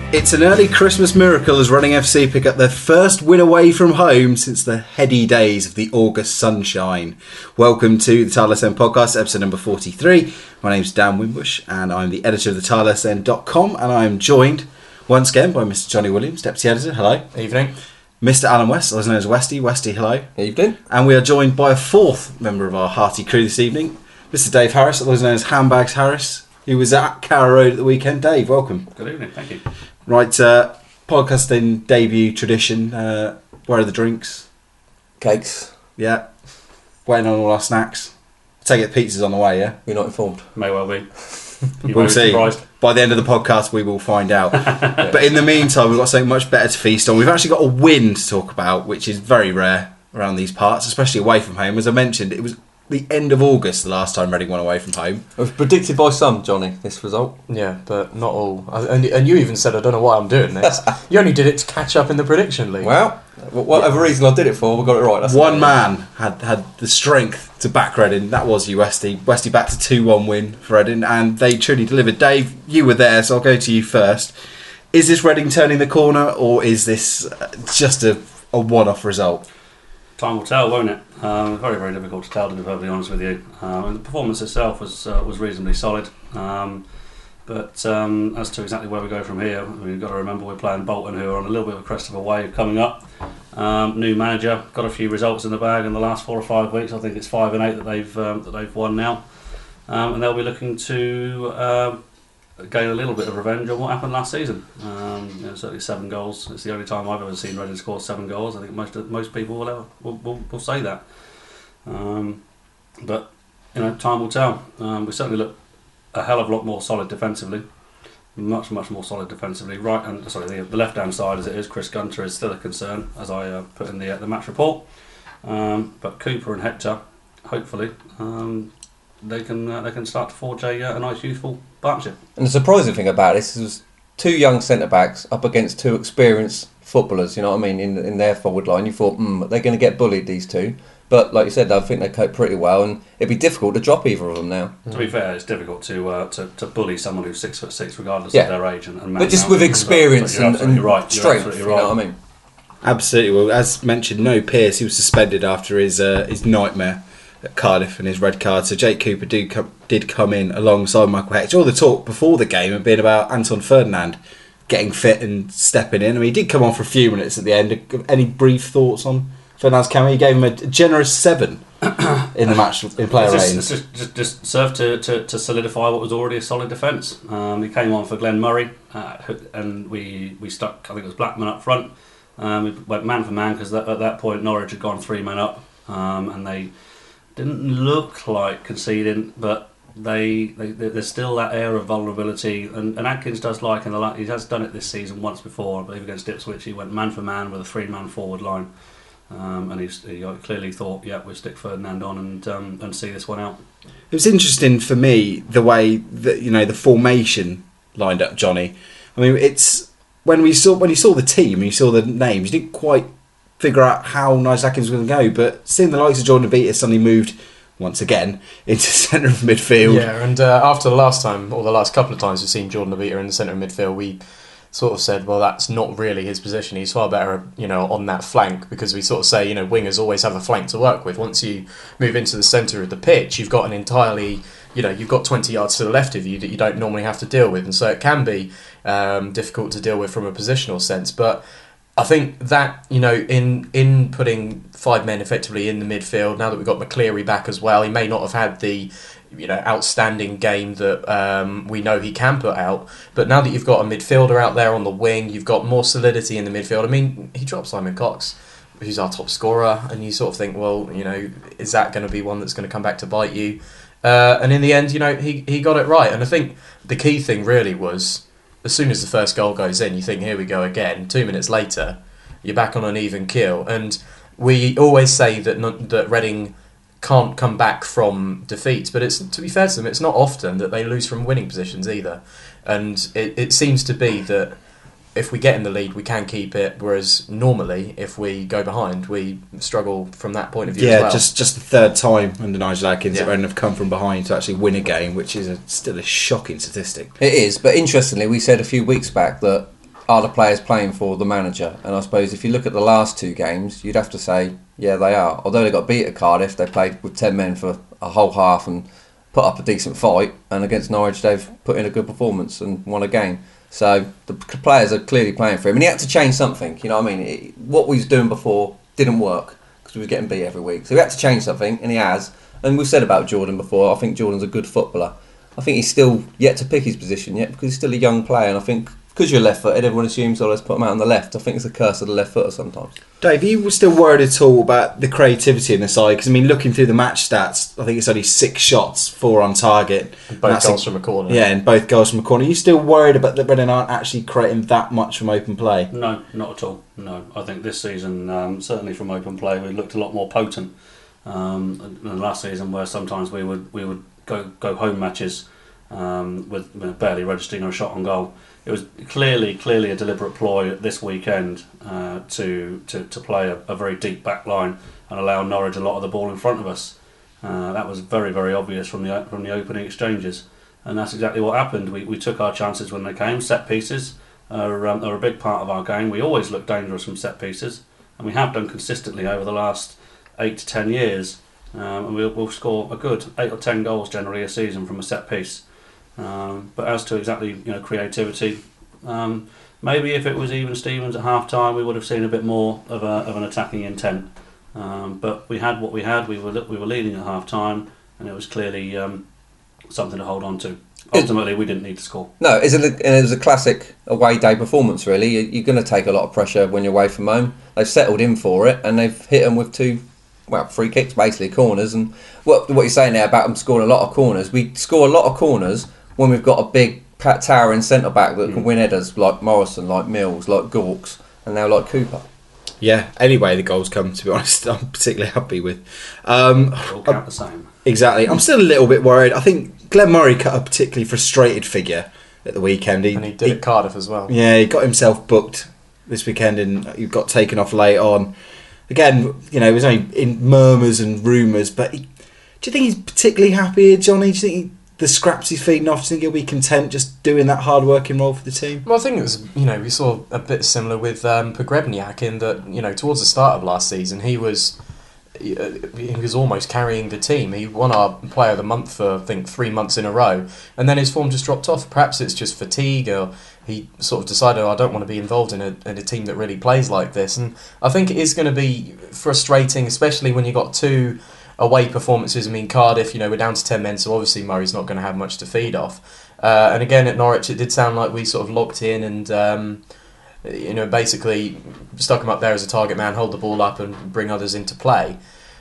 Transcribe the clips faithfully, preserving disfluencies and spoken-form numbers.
It's an early Christmas miracle as Reading F C pick up their first win away from home since the heady days of the August sunshine. Welcome to the Tile S N podcast, episode number forty-three. My name's Dan Wimbush and I'm the editor of the tile s n dot com, and I am joined once again by Mister Johnny Williams, deputy editor. Hello. Evening. Mister Alan West, also known as Westy. Westy, hello. Evening. And we are joined by a fourth member of our hearty crew this evening, Mister Dave Harris, also known as Handbags Harris, who was at Carrow Road at the weekend. Dave, welcome. Good evening, thank you. Right, uh, podcasting debut tradition. Uh, where are the drinks? Cakes. Yeah. Waiting on all our snacks. Take it, pizza's on the way, yeah? You're not informed. May well be. You We'll may be see. surprised. By the end of the podcast, we will find out. But in the meantime, we've got something much better to feast on. We've actually got a win to talk about, which is very rare around these parts, especially away from home. As I mentioned, it was the end of August the last time Reading won away from home. It was predicted by some, Johnny, this result. Yeah, but not all. And, and you even said, I don't know why I'm doing this. You only did it to catch up in the prediction league. Well, whatever reason I did it for, we got it right. That's One man had, had the strength to back Reading. That was you, Westy. Westy backed a two one win for Reading, and they truly delivered. Dave, you were there, so I'll go to you first. Is this Reading turning the corner, or is this just a, a one-off result? Time will tell, won't it? Um, very, very difficult to tell, to be perfectly honest with you. Um, the performance itself was uh, was reasonably solid, um, but um, as to exactly where we go from here, we've got to remember we're playing Bolton, who are on a little bit of a crest of a wave coming up. Um, new manager, got a few results in the bag in the last four or five weeks. I think it's five and eight that they've um, that they've won now, um, and they'll be looking to Um, gain a little bit of revenge on what happened last season. Um, you know, certainly seven goals. It's the only time I've ever seen Reading score seven goals. I think most most people will ever will, will, will say that. Um, but you know, time will tell. Um, we certainly look a hell of a lot more solid defensively. Much much more solid defensively. Right and sorry, the, the left hand side as it is, Chris Gunter is still a concern, as I uh, put in the uh, the match report. Um, but Cooper and Hector, hopefully. Um, They can uh, they can start to forge a, uh, a nice youthful partnership. And the surprising thing about this is two young centre backs up against two experienced footballers. You know what I mean? In in their forward line, you thought, hmm, they're going to get bullied, these two. But like you said, I think they cope pretty well, and it'd be difficult to drop either of them now. Mm. To be fair, it's difficult to uh, to, to bully someone who's six foot six, regardless yeah. of their age, and, and but just with experience and, and right. strength. Right. You know what I mean? Absolutely. Well, as mentioned, no Pearce. He was suspended after his uh, his nightmare at Cardiff and his red card. So Jake Cooper did come, did come in alongside Michael Hector. All the talk before the game had been about Anton Ferdinand getting fit and stepping in. I mean, he did come on for a few minutes at the end. Any brief thoughts on Ferdinand's cameo? He gave him a generous seven in the match in player just, ratings. Just, just, just served to, to, to solidify what was already a solid defence. Um, he came on for Glenn Murray, uh, and we, we stuck, I think it was Blackman up front. Um, we went man for man because at that point Norwich had gone three men up, um, and they didn't look like conceding, but they, they there's still that air of vulnerability, and, and Atkins does like in the he has done it this season once before. I believe against Ipswich he went man for man with a three man forward line, um, and he's, he clearly thought, yeah, we'll stick Ferdinand on and um, and see this one out. It was interesting for me the way that, you know, the formation lined up, Johnny. I mean, it's when we saw when you saw the team and you saw the names, you didn't quite figure out how Nice Atkins was going to go, but seeing the likes of Jordan Abita suddenly moved once again into centre of midfield. Yeah, and uh, after the last time, or the last couple of times we've seen Jordan Abita in the centre of midfield, we sort of said, well, that's not really his position. He's far better, you know, on that flank, because we sort of say, you know, wingers always have a flank to work with. Once you move into the centre of the pitch, you've got an entirely, you know, you've got twenty yards to the left of you that you don't normally have to deal with, and so it can be um, difficult to deal with from a positional sense, but I think that, you know, in in putting five men effectively in the midfield, now that we've got McCleary back as well, he may not have had the, you know, outstanding game that um, we know he can put out, but now that you've got a midfielder out there on the wing, you've got more solidity in the midfield. I mean, he dropped Simon Cox, who's our top scorer, and you sort of think, well, you know, is that going to be one that's going to come back to bite you? Uh, and in the end, you know, he, he got it right. And I think the key thing really was, as soon as the first goal goes in, you think, here we go again. Two minutes later, you're back on an even keel. And we always say that not, that Reading can't come back from defeats, but it's, to be fair to them, it's not often that they lose from winning positions either. And it, it seems to be that if we get in the lead, we can keep it, whereas normally, if we go behind, we struggle from that point of view yeah, as well. just just the third time under Nigel Atkins Yeah. that Reading have come from behind to actually win a game, which is a, still a shocking statistic. It is, but interestingly, we said a few weeks back that are the players playing for the manager? And I suppose if you look at the last two games, you'd have to say, yeah, they are. Although they got beat at Cardiff, they played with ten men for a whole half and put up a decent fight. And against Norwich, they've put in a good performance and won a game. So the players are clearly playing for him. And he had to change something, you know what I mean? It, what we was doing before didn't work because we was getting beat every week. So he had to change something, and he has. And we've said about Jordan before, I think Jordan's a good footballer. I think he's still yet to pick his position yet because he's still a young player, and I think because you're left-footed, everyone assumes, oh, let's put him out on the left. I think it's a curse of the left footer sometimes. Dave, you were still worried at all about the creativity in the side? Because, I mean, looking through the match stats, I think it's only six shots, four on target. And both goals a, from a corner. Yeah, and both goals from a corner. Are you still worried about that Brennan aren't actually creating that much from open play? No, not at all. No, I think this season, um, certainly from open play, we looked a lot more potent um, than last season, where sometimes we would we would go go home matches um, with you know, barely registering a shot on goal. It was clearly, clearly a deliberate ploy this weekend uh, to, to to play a, a very deep back line and allow Norwich a lot of the ball in front of us. Uh, that was very, very obvious from the from the opening exchanges, and that's exactly what happened. We we took our chances when they came. Set pieces are, um, are a big part of our game. We always look dangerous from set pieces, and we have done consistently over the last eight to ten years. Um, and we'll, we'll score a good eight or ten goals generally a season from a set piece. Um, but as to exactly you know creativity, um, maybe if it was even Stevens at half time, we would have seen a bit more of a of an attacking intent. Um, but we had what we had. We were we were leading at half time, and it was clearly um, something to hold on to. Ultimately, we didn't need to score. No, it's a, it was a classic away day performance. Really, you're going to take a lot of pressure when you're away from home. They've settled in for it, and they've hit them with two. Well, free kicks, basically corners, and what what you're saying there about them scoring a lot of corners. We score a lot of corners when we've got a big towering centre back that mm. can win headers, like Morrison, like Mills, like Gawks, and now like Cooper. Yeah. Anyway, the goals come. To be honest, I'm particularly happy with. Um, all count the same. Exactly. I'm still a little bit worried. I think Glenn Murray cut a particularly frustrated figure at the weekend. He, and he did he, at Cardiff as well. Yeah, he got himself booked this weekend, and he got taken off late on. Again, you know, it was only in murmurs and rumours, but he, do you think he's particularly happy here, Johnny? Do you think he, the scraps he's feeding off, do you think he'll be content just doing that hard-working role for the team? Well, I think it was, you know, we saw a bit similar with um, Pogrebniak in that, you know, towards the start of last season, he was he, he was almost carrying the team. He won our Player of the Month for, I think, three months in a row, and then his form just dropped off. Perhaps it's just fatigue, or he sort of decided, oh, I don't want to be involved in a, in a team that really plays like this. And I think it is going to be frustrating, especially when you've got two away performances. I mean, Cardiff, you know, we're down to ten men, so obviously Murray's not going to have much to feed off. Uh, and again, at Norwich, it did sound like we sort of locked in and, um, you know, basically stuck him up there as a target man, hold the ball up and bring others into play.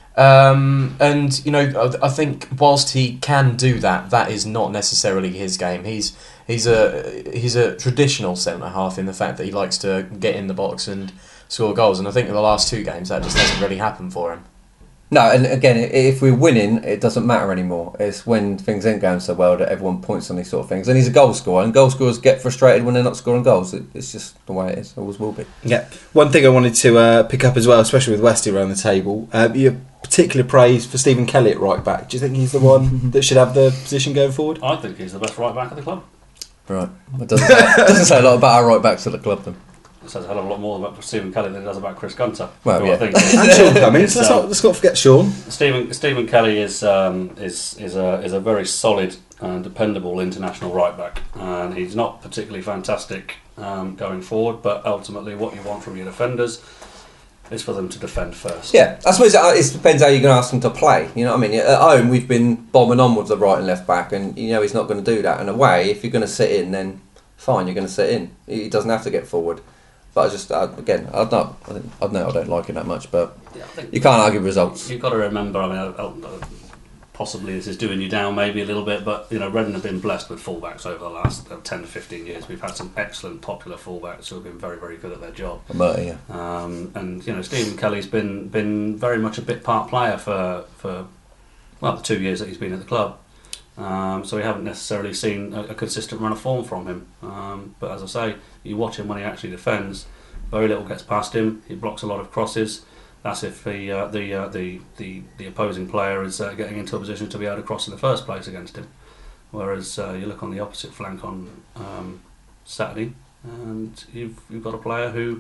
Um, and, you know, I, I think whilst he can do that, that is not necessarily his game. He's he's a he's a traditional centre half in the fact that he likes to get in the box and score goals. And I think in the last two games, that just hasn't really happened for him. No, and again, if we're winning, it doesn't matter anymore. It's when things ain't going so well that everyone points on these sort of things. And he's a goal scorer, and goal scorers get frustrated when they're not scoring goals. It, it's just the way it is. Always will be. Yeah. One thing I wanted to uh, pick up as well, especially with Westy around the table, uh, your particular praise for Stephen Kelly at right back. Do you think he's the one that should have the position going forward? I think he's the best right back at the club. Right. It doesn't say, it doesn't say a lot about our right backs at the club then. It says a hell of a lot more about Stephen Kelly than it does about Chris Gunter. Well, yeah. I think. And Sean Cummings. Let's not, let's not forget Sean. Stephen Stephen Kelly is um, is is a is a very solid and dependable international right back, and he's not particularly fantastic um, going forward. But ultimately, what you want from your defenders is for them to defend first. Yeah, I suppose it, it depends how you're going to ask them to play. You know what I mean? At home, we've been bombing on with the right and left back, and you know he's not going to do that. And away, if you're going to sit in, then fine, you're going to sit in. He doesn't have to get forward. But I just, I, again, I don't, I don't know, I don't like it that much, but yeah, you can't argue results. You've got to remember, I mean, I, I, possibly this is doing you down maybe a little bit, but, you know, Reading have been blessed with fullbacks over the last uh, ten to fifteen years. We've had some excellent, popular fullbacks who have been very, very good at their job. Murray, yeah. Um, and, you know, Stephen Kelly's been been very much a bit part player for, for well, the two years that he's been at the club. Um, so we haven't necessarily seen a, a consistent run of form from him. Um, but as I say, you watch him when he actually defends. Very little gets past him. He blocks a lot of crosses. That's if the uh, the, uh, the the the opposing player is uh, getting into a position to be able to cross in the first place against him. Whereas uh, you look on the opposite flank on um, Saturday, and you've you've got a player who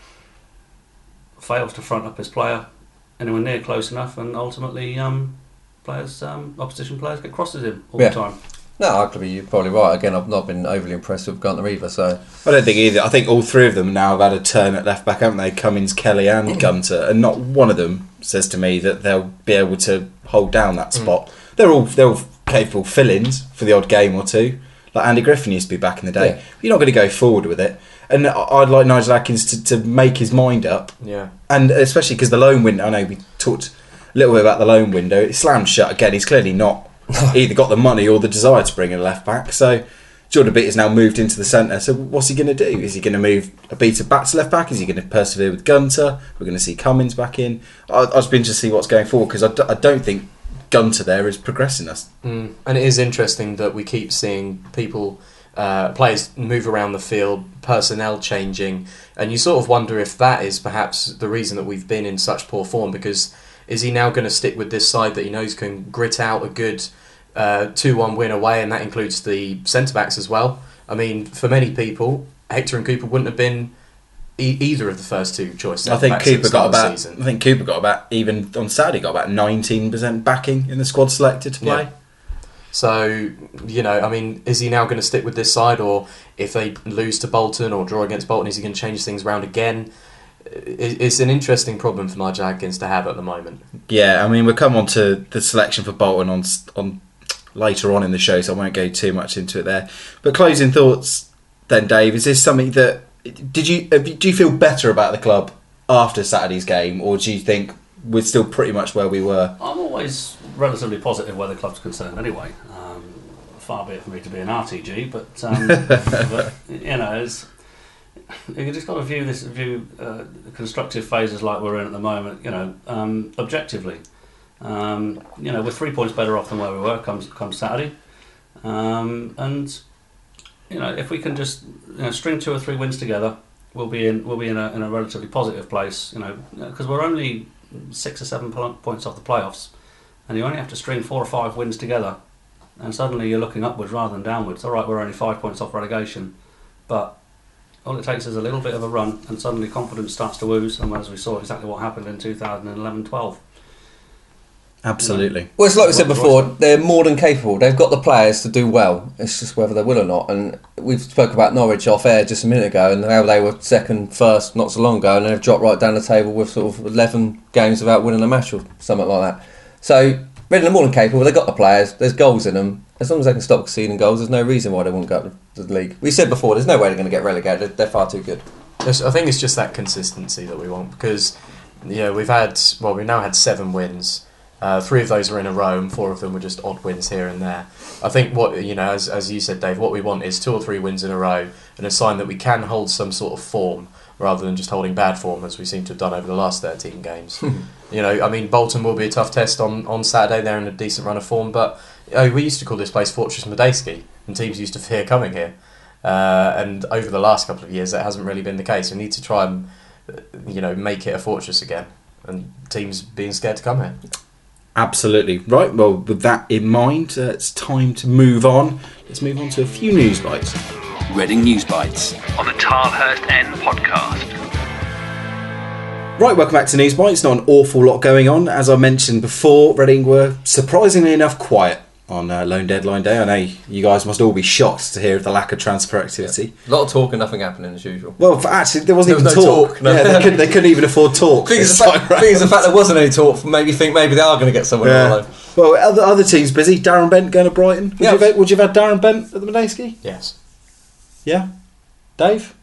fails to front up his player anywhere near close enough, and ultimately um, players, um, opposition players, get crossed at him all Yeah. the time. No, actually, you're probably right. Again, I've not been overly impressed with Gunter either. So I don't think either. I think all three of them now have had a turn at left back, haven't they? Cummins, Kelly, and Gunter, and not one of them says to me that they'll be able to hold down that spot. Mm. They're all they're all capable fill-ins for the odd game or two. Like Andy Griffin used to be back in the day. Yeah. You're not going to go forward with it. And I'd like Nigel Atkins to, to make his mind up. Yeah. And especially because the loan window, I know we talked a little bit about the loan window. It slammed shut again. He's clearly not either got the money or the desire to bring in a left back. So Jordan Beatter's now moved into the centre. So what's he going to do? Is he going to move a Beatter back to left back? Is he going to persevere with Gunter? We're going to see Cummins back in. I'll, I'll just be interested to see what's going forward, because I, d- I don't think Gunter there is progressing us. Mm. And it is interesting that we keep seeing people, uh, players move around the field, personnel changing, and you sort of wonder if that is perhaps the reason that we've been in such poor form, because is he now going to stick with this side that he knows can grit out a good uh, two one win away, and that includes the centre-backs as well? I mean, for many people, Hector and Cooper wouldn't have been e- either of the first two choice I think centre-backs at the Cooper start got of the about. season. I think Cooper got about, even on Saturday, got about nineteen percent backing in the squad selected to play. Yeah. So, you know, I mean, is he now going to stick with this side, or if they lose to Bolton or draw against Bolton, is he going to change things around again? It's an interesting problem for Nigel Atkins to have at the moment. Yeah, I mean, we'll come on to the selection for Bolton on on later on in the show, so I won't go too much into it there. But closing thoughts then, Dave, is this something that did you do you feel better about the club after Saturday's game, or do you think we're still pretty much where we were? I'm always relatively positive where the club's concerned anyway. Um, far be it for me to be an R T G, but, um, but you know, it's, you just got to view this view uh, constructive phases like we're in at the moment. You know, um, objectively, um, you know, we're three points better off than where we were come come Saturday, um, and you know, if we can just you know, string two or three wins together, we'll be in we'll be in a in a relatively positive place. You know, because we're only six or seven points off the playoffs, and you only have to string four or five wins together, and suddenly you're looking upwards rather than downwards. All right, we're only five points off relegation, but all it takes is a little bit of a run, and suddenly confidence starts to ooze, and as we saw exactly what happened in two thousand eleven twelve. Absolutely. Well, it's like we said before, they're more than capable. They've got the players to do well. It's just whether they will or not. And we've spoke about Norwich off air just a minute ago, and how they were second, first not so long ago, and they've dropped right down the table with sort of eleven games without winning a match or something like that. So Reading are more than capable. They've got the players. There's goals in them. As long as they can stop conceding goals, there's no reason why they won't go up to the league. We said before, there's no way they're going to get relegated. They're, they're far too good. I think it's just that consistency that we want, because yeah, we've had well, we've now had seven wins. Uh, three of those were in a row, and four of them were just odd wins here and there. I think what you know, as as you said, Dave, what we want is two or three wins in a row, and a sign that we can hold some sort of form rather than just holding bad form, as we seem to have done over the last thirteen games. You know, I mean, Bolton will be a tough test on, on Saturday. They're in a decent run of form, but you know, we used to call this place Fortress Medeski, and teams used to fear coming here. Uh, and over the last couple of years, that hasn't really been the case. We need to try and you know make it a fortress again, and teams being scared to come here. Absolutely. Right, well, with that in mind, uh, it's time to move on. Let's move on to a few news bites. Reading News Bites on the Tilehurst End podcast. Right, welcome back to News Bites. Not an awful lot going on. As I mentioned before, Reading were surprisingly enough quiet on uh, loan deadline day. I know you guys must all be shocked to hear of the lack of transfer activity. Yeah. A lot of talk and nothing happening as usual. Well, for actually, there wasn't there even was no talk. talk no. Yeah, they couldn't, they couldn't even afford talk. Thing is, the fact, thing is the fact there wasn't any talk made me think maybe they are going to get someone yeah. on the loan. Well, other, other teams busy. Darren Bent going to Brighton. Would, Yeah. you have, would you have had Darren Bent at the Medeski? Yes. Yeah. Dave?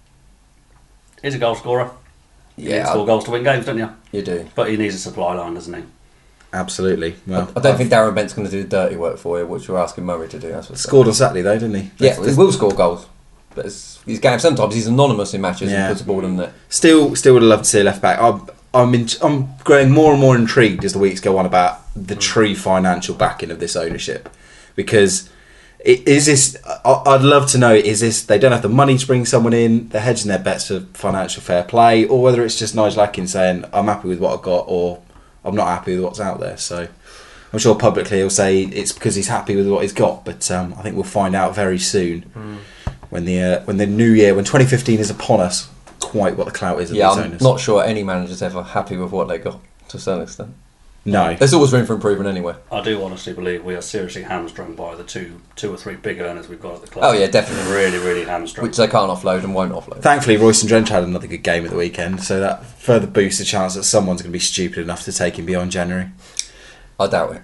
He's a goal scorer. You Yeah, need to score goals to win games, don't you? You do. But he needs a supply line, doesn't he? Absolutely. Well, I don't think Darren Bent's going to do the dirty work for you, which we're asking Murray to do. That's what scored on Saturday though, didn't he? Yeah, he will score goals. But it's, his game, sometimes he's anonymous in matches Yeah. and puts the ball in there. Still, still would have loved to see a left back. I'm, I'm, in, I'm growing more and more intrigued as the weeks go on about the true financial backing of this ownership, because it, is this? I, I'd love to know: is this they don't have the money to bring someone in? They're hedging their bets for financial fair play, or whether it's just Nigel Atkins saying, "I'm happy with what I've got," or "I'm not happy with what's out there." So I'm sure publicly he'll say it's because he's happy with what he's got, but um, I think we'll find out very soon. Mm. when the uh, when the new year, when twenty fifteen is upon us, quite what the clout is of Yeah, these I'm owners. not sure any manager's ever happy with what they got, to a certain extent. No. There's always room for improvement anyway. I do honestly believe we are seriously hamstrung by the two, two or three big earners we've got at the club. Oh yeah, definitely. Really, really hamstrung. Which they can't offload and won't offload. Thankfully, Royce and Drench had another good game at the weekend, so that further boosts the chance that someone's going to be stupid enough to take him beyond January. I doubt it.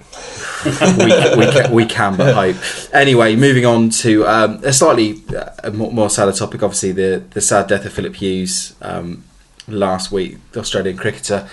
we, we, can, we can but hope. Anyway, moving on to um, a slightly uh, more, more sadder topic, obviously the, the sad death of Philip Hughes um, last week, the Australian cricketer.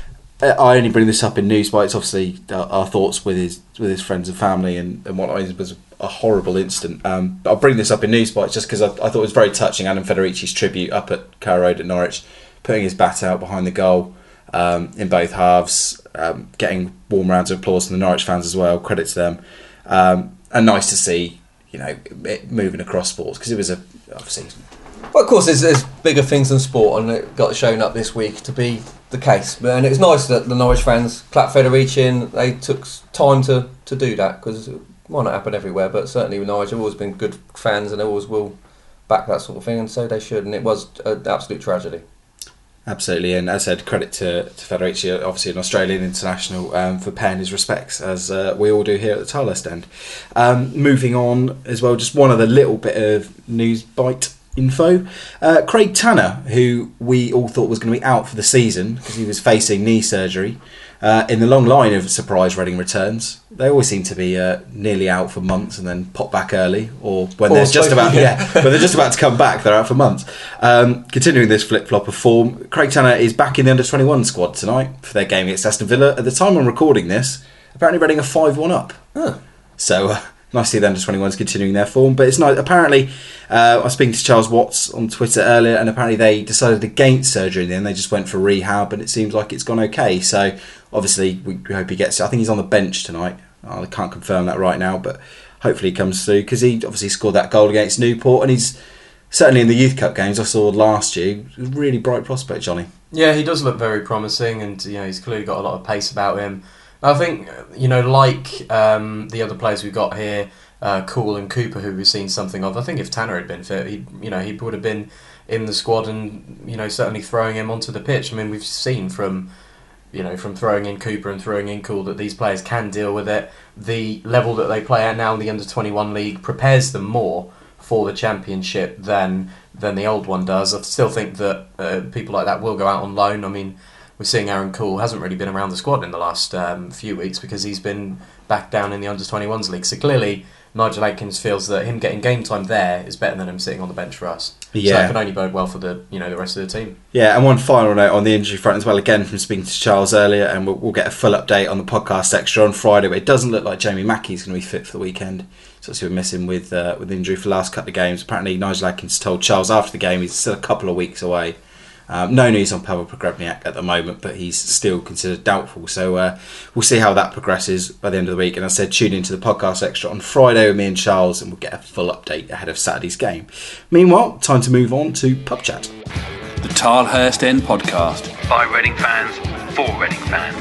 I only bring this up in news bites. Obviously, our, our thoughts with his with his friends and family and, and what it was a horrible incident. Um, but I'll bring this up in news bites just because I, I thought it was very touching. Adam Federici's tribute up at Carrow Road at Norwich, putting his bat out behind the goal um, in both halves, um, getting warm rounds of applause from the Norwich fans as well. Credit to them, um, and nice to see, you know, it moving across sports because it was a obviously. Well, of course, there's, there's bigger things than sport, and it got shown up this week to be the case. And it's nice that the Norwich fans clapped Federici in. They took time to, to do that, because it might not happen everywhere, but certainly with Norwich have always been good fans and they always will back that sort of thing, and so they should. And it was an absolute tragedy. Absolutely, and as I said, credit to, to Federici, obviously an Australian international, um, for paying his respects, as uh, we all do here at the Tilehurst End. Um, moving on as well, just one other little bit of news bite info. Uh, Craig Tanner, who we all thought was going to be out for the season because he was facing knee surgery, uh, in the long line of surprise Reading returns. They always seem to be uh, nearly out for months and then pop back early, or when Or they're just so- about yeah. yeah, when they're just about to come back, they're out for months. Um, continuing this flip flop of form, Craig Tanner is back in the under twenty-one squad tonight for their game against Aston Villa. At the time I'm recording this, apparently Reading are five one up. Huh. So uh, nice to see the under twenty-ones continuing their form. But it's not. Apparently, uh, I was speaking to Charles Watts on Twitter earlier, and apparently they decided against surgery in the end. They just went for rehab, and it seems like it's gone okay. So obviously, we, we hope he gets. I think he's on the bench tonight. I can't confirm that right now, but hopefully he comes through, because he obviously scored that goal against Newport, and he's certainly in the Youth Cup games I saw last year. A really bright prospect, Johnny. Yeah, he does look very promising, and you know he's clearly got a lot of pace about him. I think, you know, like um, the other players we've got here, uh, Cool and Cooper, who we've seen something of. I think if Tanner had been fit, he, you know, he would have been in the squad, and you know, certainly throwing him onto the pitch. I mean, we've seen from, you know, from throwing in Cooper and throwing in Cool that these players can deal with it. The level that they play at now in the under twenty-one league prepares them more for the Championship than than the old one does. I still think that uh, people like that will go out on loan. I mean, we're seeing Aaron Cool hasn't really been around the squad in the last um, few weeks because he's been back down in the under twenty-ones league. So clearly, Nigel Adkins feels that him getting game time there is better than him sitting on the bench for us. Yeah. So that can only bode well for the you know the rest of the team. Yeah, and one final note on the injury front as well, again from speaking to Charles earlier, and we'll, we'll get a full update on the podcast extra on Friday, but it doesn't look like Jamie Mackey's going to be fit for the weekend. So obviously we're missing with uh, with injury for the last couple of games. Apparently Nigel Adkins told Charles after the game he's still a couple of weeks away. Um, no news on Pavel Pogrebniak at the moment, but he's still considered doubtful. So uh, we'll see how that progresses by the end of the week. And as I said, tune into the podcast extra on Friday with me and Charles, and we'll get a full update ahead of Saturday's game. Meanwhile, time to move on to Pub Chat. The Tilehurst End Podcast. By Reading fans, for Reading fans.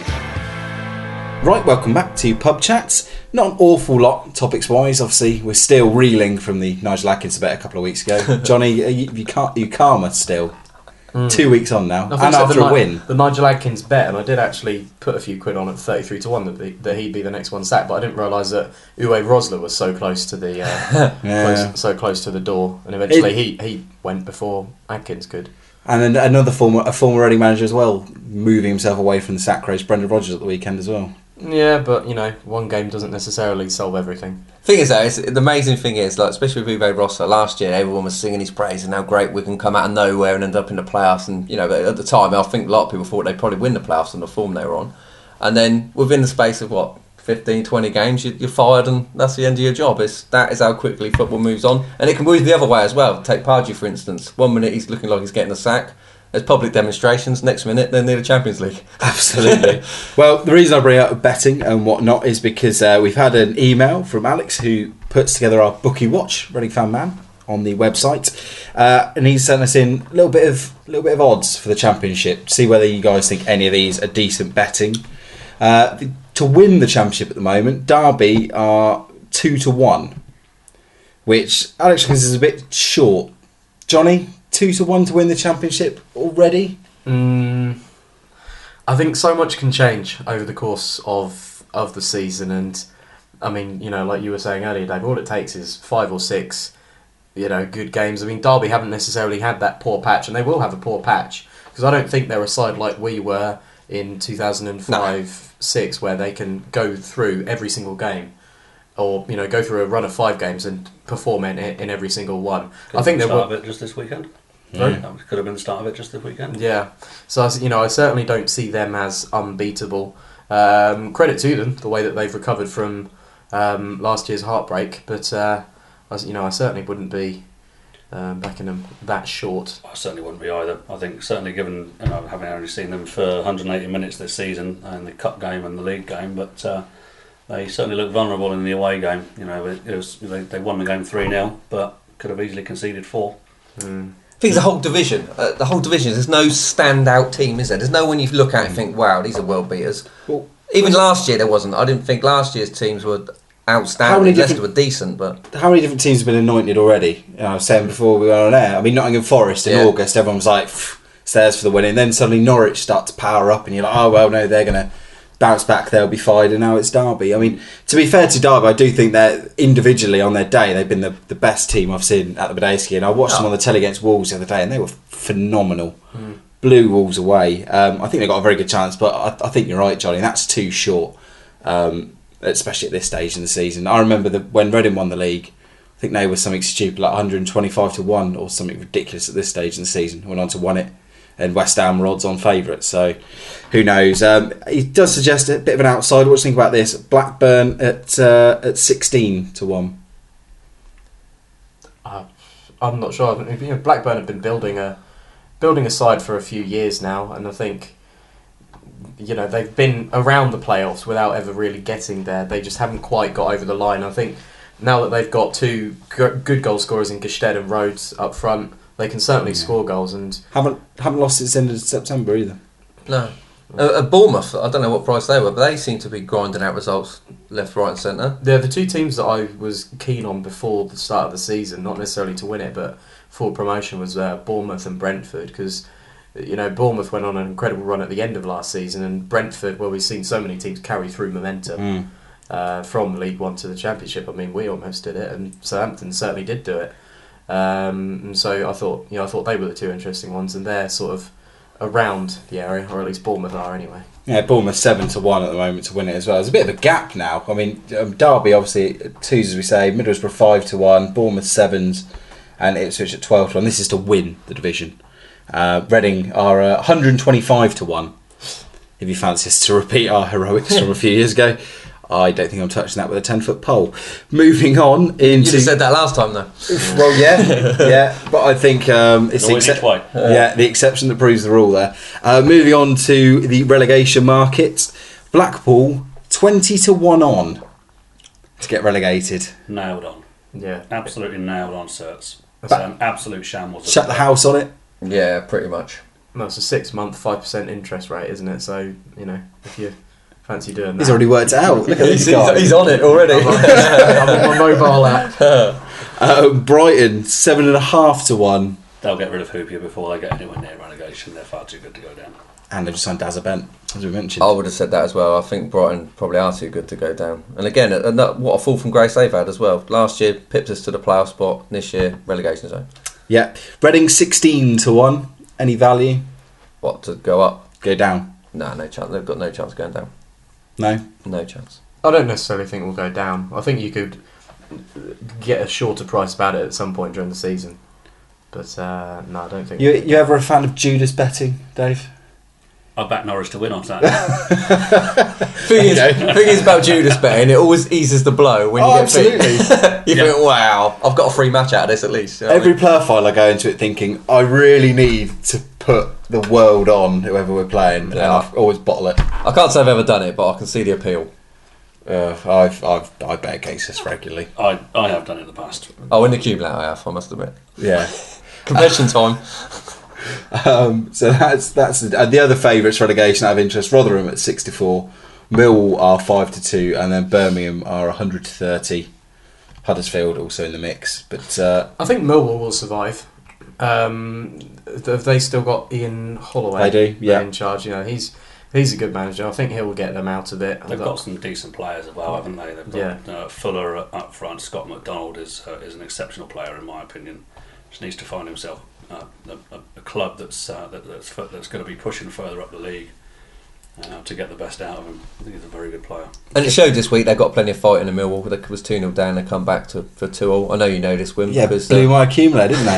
Right, welcome back to Pub Chats. Not an awful lot topics-wise. Obviously, we're still reeling from the Nigel Adkins debate a couple of weeks ago. Johnny, are you, you can't you calmer still? Mm. Two weeks on now, I think and so, after the, a win. The Nigel Adkins bet, and I did actually put a few quid on at thirty-three to one that, the, that he'd be the next one sacked, but I didn't realise that Uwe Rosler was so close to the uh, yeah. close, so close to the door, and eventually it, he, he went before Adkins could. And then another former a former Reading manager as well, moving himself away from the sack race, Brendan Rodgers at the weekend as well. Yeah, but you know, one game doesn't necessarily solve everything. Thing is, though, it's, the amazing thing is, like, especially with Uwe Rosler, last year everyone was singing his praise and how great we can come out of nowhere and end up in the playoffs. And you know, at the time, I think a lot of people thought they'd probably win the playoffs on the form they were on. And then within the space of what fifteen, twenty games, you, you're fired, and that's the end of your job. It's that is how quickly football moves on, and it can move the other way as well. Take Pardew for instance. One minute he's looking like he's getting a sack. There's public demonstrations. Next minute, they're near the Champions League. Absolutely. Well, the reason I bring up betting and whatnot is because uh, we've had an email from Alex, who puts together our bookie watch, Reading Fan Man, on the website, uh, and he's sent us in a little bit of little bit of odds for the Championship. See whether you guys think any of these are decent betting. Uh, to win the Championship at the moment, Derby are two to one. which Alex reckons is a bit short. Johnny, two to one to win the championship already? Mm, I think so much can change over the course of of the season, and I mean, you know, like you were saying earlier, Dave, all it takes is five or six, you know, good games. I mean, Derby haven't necessarily had that poor patch, and they will have a poor patch, because I don't think they're a side like we were in two thousand five six, where they can go through every single game, or, you know, go through a run of five games and perform in, in every single one. Could I think the they start will. of it just this weekend. Sorry? That could have been the start of it just this weekend. Yeah, so I s- you know, I certainly don't see them as unbeatable. Um, credit to them, the way that they've recovered from um, last year's heartbreak, but uh, I, s- you know, I certainly wouldn't be um, backing them that short. I certainly wouldn't be either. I think certainly given, you know, having only seen them for one hundred eighty minutes this season in the cup game and the league game, but uh, they certainly look vulnerable in the away game. You know, it, it was they, they won the game three nil, but could have easily conceded four. Mm. I think the whole division, uh, the whole division, there's no standout team, is there? There's no one you look at and think, wow, these are world beaters. Well, Even last year there wasn't. I didn't think last year's teams were How outstanding. many Leicester different- were decent, but How many different teams have been anointed already? You know, I was saying before we were on air. I mean, Nottingham Forest in Yeah. August, everyone was like, "Pff, it's theirs for the win." And then suddenly Norwich start to power up, and you're like, oh, well, no, they're going to bounce back, they'll be fine. And now it's Derby. I mean, to be fair to Derby, I do think that individually on their day, they've been the, the best team I've seen at the Badesky. And I watched them on the telly against Wolves the other day, and they were phenomenal. Mm. Blew Wolves away. Um, I think they got a very good chance, but I, I think you're right, Johnny. That's too short. Um, especially at this stage in the season. I remember that when Reading won the league, I think they were something stupid like one hundred twenty-five to one or something ridiculous at this stage in the season. Went on to win it, and West Ham were odds on favourites. So who knows? Um, he does suggest a bit of an outsider. What do you think about this? Blackburn at uh, at sixteen to one. Uh, I'm not sure. I think, you know, Blackburn have been building a building a side for a few years now, and I think, you know, they've been around the playoffs without ever really getting there. They just haven't quite got over the line. I think now that they've got two g- good goal scorers in Gestede and Rhodes up front, they can certainly score goals. And Haven't haven't lost since the end of September either. no. Uh, at Bournemouth, I don't know what price they were, but they seem to be grinding out results left, right and centre. they're the two teams that I was keen on before the start of the season, not necessarily to win it, but for promotion, was uh, Bournemouth and Brentford, because, you know, Bournemouth went on an incredible run at the end of last season, and Brentford, well, we've seen so many teams carry through momentum Mm. uh, from League One to the Championship. I mean, we almost did it, and Southampton certainly did do it. Um, and so I thought, you know, I thought they were the two interesting ones, and they're sort of around the area, or at least Bournemouth are anyway. Yeah, Bournemouth seven to one at the moment to win it as well. There's a bit of a gap now. I mean, um, Derby obviously twos as we say, Middlesbrough five to one, Bournemouth sevens, and Ipswich at twelve to one. This is to win the division. Uh, Reading are uh, one hundred twenty-five to one. If you fancy us to repeat our heroics from a few years ago, I don't think I'm touching that with a ten foot pole. Moving on You into just said that last time though. well, yeah, yeah, but I think um, it's the Always excep- each way. yeah the exception that proves the rule there. Uh, moving on to the relegation market, Blackpool twenty to one on to get relegated. Nailed on. Yeah, Absolutely nailed on, certs. It's But- an absolute shambles. Shut the house on it. Yeah, pretty much. well, it's a six month, five percent interest rate, isn't it? So, you know, if you fancy doing that. He's already worked it out. Look at this He's, guy. he's on it already. I'm on my mobile app. Uh, Brighton seven and a half to one, They'll get rid of Hoopier before they get anywhere near relegation. They're far too good to go down. and they've just signed Dazza Bent, as we mentioned. I would have said that as well. I think Brighton probably are too good to go down. And again, uh, no- what a fall from grace they've had as well. Last year, pipped us to the playoff spot. This year, relegation zone. Yeah, Reading sixteen to one. Any value? What, to go up? Go down? No, no chance. They've got no chance of going down. No. No chance. I don't necessarily think we'll go down. I think you could get a shorter price about it at some point during the season. But uh, no, I don't think. You you ever a fan of Judas betting, Dave? I back Norwich to win on Saturday. Thing is, thing is about Judas betting, it always eases the blow when you Oh, get beat. absolutely. You Yeah. think, wow, I've got a free match out of this at least. You know what I Every mean? player file I go into it thinking I really need to put the world on whoever we're playing, and Yeah. I always bottle it. I can't say I've ever done it, but I can see the appeal. Uh, I've I've I bet against this regularly. I, I have done it in the past. Oh, in the accumulator I have, I must admit. Yeah. Confession time. Um, so that's that's uh, the other favourites relegation out of interest. Rotherham at sixty-four, Millwall are five to two, and then Birmingham are one hundred to thirty. Huddersfield also in the mix. But uh, I think Millwall will survive. Um, have they still got Ian Holloway? They do, yeah. In charge. You know, he's he's a good manager. I think he'll get them out of it. They've got some decent players as well, haven't they? They've got Yeah. uh, Fuller up front. Scott McDonald is uh, is an exceptional player in my opinion. Just needs to find himself uh, a, a club that's uh, that, that's that's going to be pushing further up the league uh, to get the best out of him. I think he's a very good player. And it showed this week. They got plenty of fight in the Millwall. They was two nil down. They come back to for two all. I know you know this, Wim. yeah, because, blew uh, my accumulator, didn't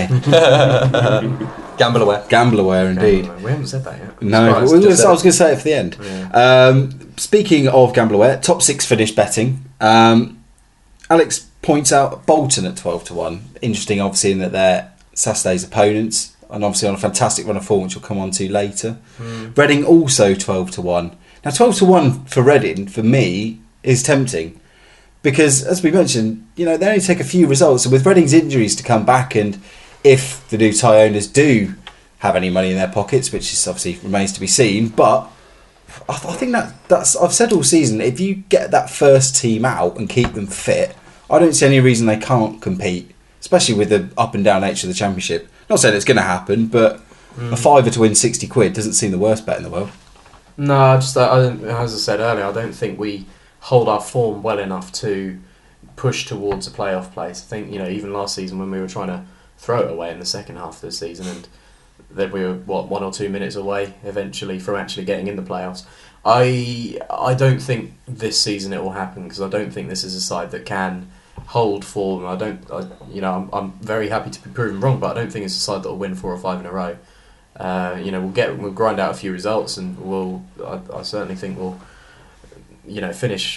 they? gamble away. Gambleware, indeed. We haven't said that yet. No, Surprised. we- we- I was going to say it for the end. Yeah. Um, speaking of Gambleware, top six finish betting. Um, Alex points out Bolton at twelve to one. Interesting, obviously, in that they're Saturday's opponents, and obviously on a fantastic run of form, which we'll come on to later. Mm. Reading also twelve to one. Now, twelve to one for Reading, for me, is tempting. Because, as we mentioned, you know, they only take a few results. And with Reading's injuries to come back, and if the new tie owners do have any money in their pockets, which is obviously remains to be seen, but I, th- I think that that's I've said all season, if you get that first team out and keep them fit, I don't see any reason they can't compete, especially with the up and down nature of the Championship. Not saying it's going to happen, but Mm. a fiver to win sixty quid doesn't seem the worst bet in the world. No, I just I don't, as I said earlier, I don't think we hold our form well enough to push towards a playoff place. I think, you know, even last season when we were trying to throw it away in the second half of the season, and that we were what one or two minutes away eventually from actually getting in the playoffs. I I don't think this season it will happen, because I don't think this is a side that can hold form. I don't, I, you know, I'm, I'm very happy to be proven wrong, but I don't think it's a side that will win four or five in a row. Uh, you know, we'll get we'll grind out a few results, and we'll. I, I certainly think we'll, you know, finish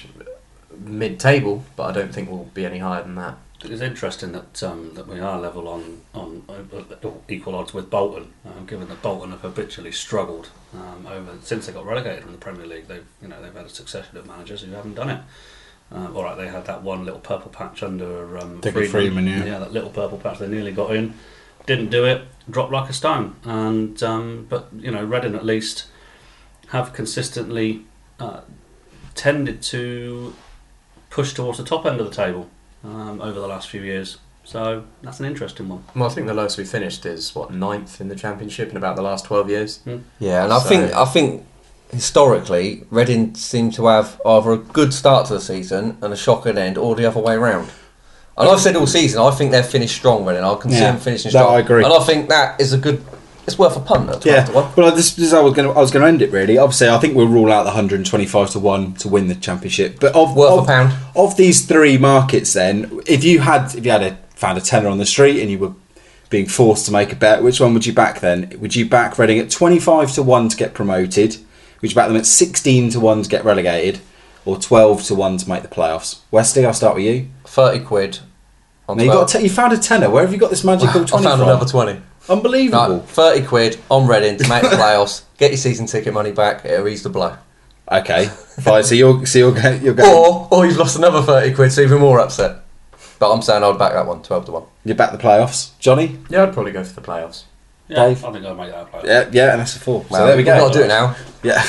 mid-table, but I don't think we'll be any higher than that. It's interesting that um, that we are level on on uh, equal odds with Bolton, uh, given that Bolton have habitually struggled um, over since they got relegated from the Premier League. They've you know they've had a succession of managers who haven't done it. Uh, all right, they had that one little purple patch under um, Freeman, Freeman, yeah. yeah, that little purple patch. They nearly got in, didn't do it, dropped like a stone. And um, but you know, Reading at least have consistently uh, tended to push towards the top end of the table um, over the last few years. So that's an interesting one. Well, I think the lowest we finished is what ninth in the Championship in about the last twelve years. Hmm. Yeah, and I So- think I think historically Reading seem to have either a good start to the season and a shocking end, or the other way round. And I've said all season I think they've finished strong, Reading. I can see Yeah, them finishing that strong. I agree. And I think that is a good. It's worth a punt at twelve Yeah, to one. well, this, this is how I was going to I was going to end it. Really, obviously, I think we'll rule out the one hundred twenty-five to one to win the Championship. But of Worth of, a pound. of these three markets, then, if you had if you had a found a tenner on the street and you were being forced to make a bet, which one would you back then? Would you back Reading at twenty-five to one to get promoted? Would you back them at sixteen to one to get relegated, or twelve to one to make the playoffs? Wesley, I'll start with you. Thirty quid. On Now you got twelve. a te- you found a tenner. Where have you got this magical I twenty found from? another twenty. Unbelievable. No, thirty quid on Reading to make the playoffs. Get your season ticket money back. It'll ease the blow. Okay, fine. So you're so you're going you're going. Or, or you've lost another thirty quid, so even more upset. But I'm saying I'd back that one, twelve to one. You back the playoffs, Johnny? Yeah, I'd probably go for the playoffs. Yeah, Dave? I think I'll make that a player. Yeah, yeah, and that's a four. Well, so there we we've go. got to do it now. Yeah.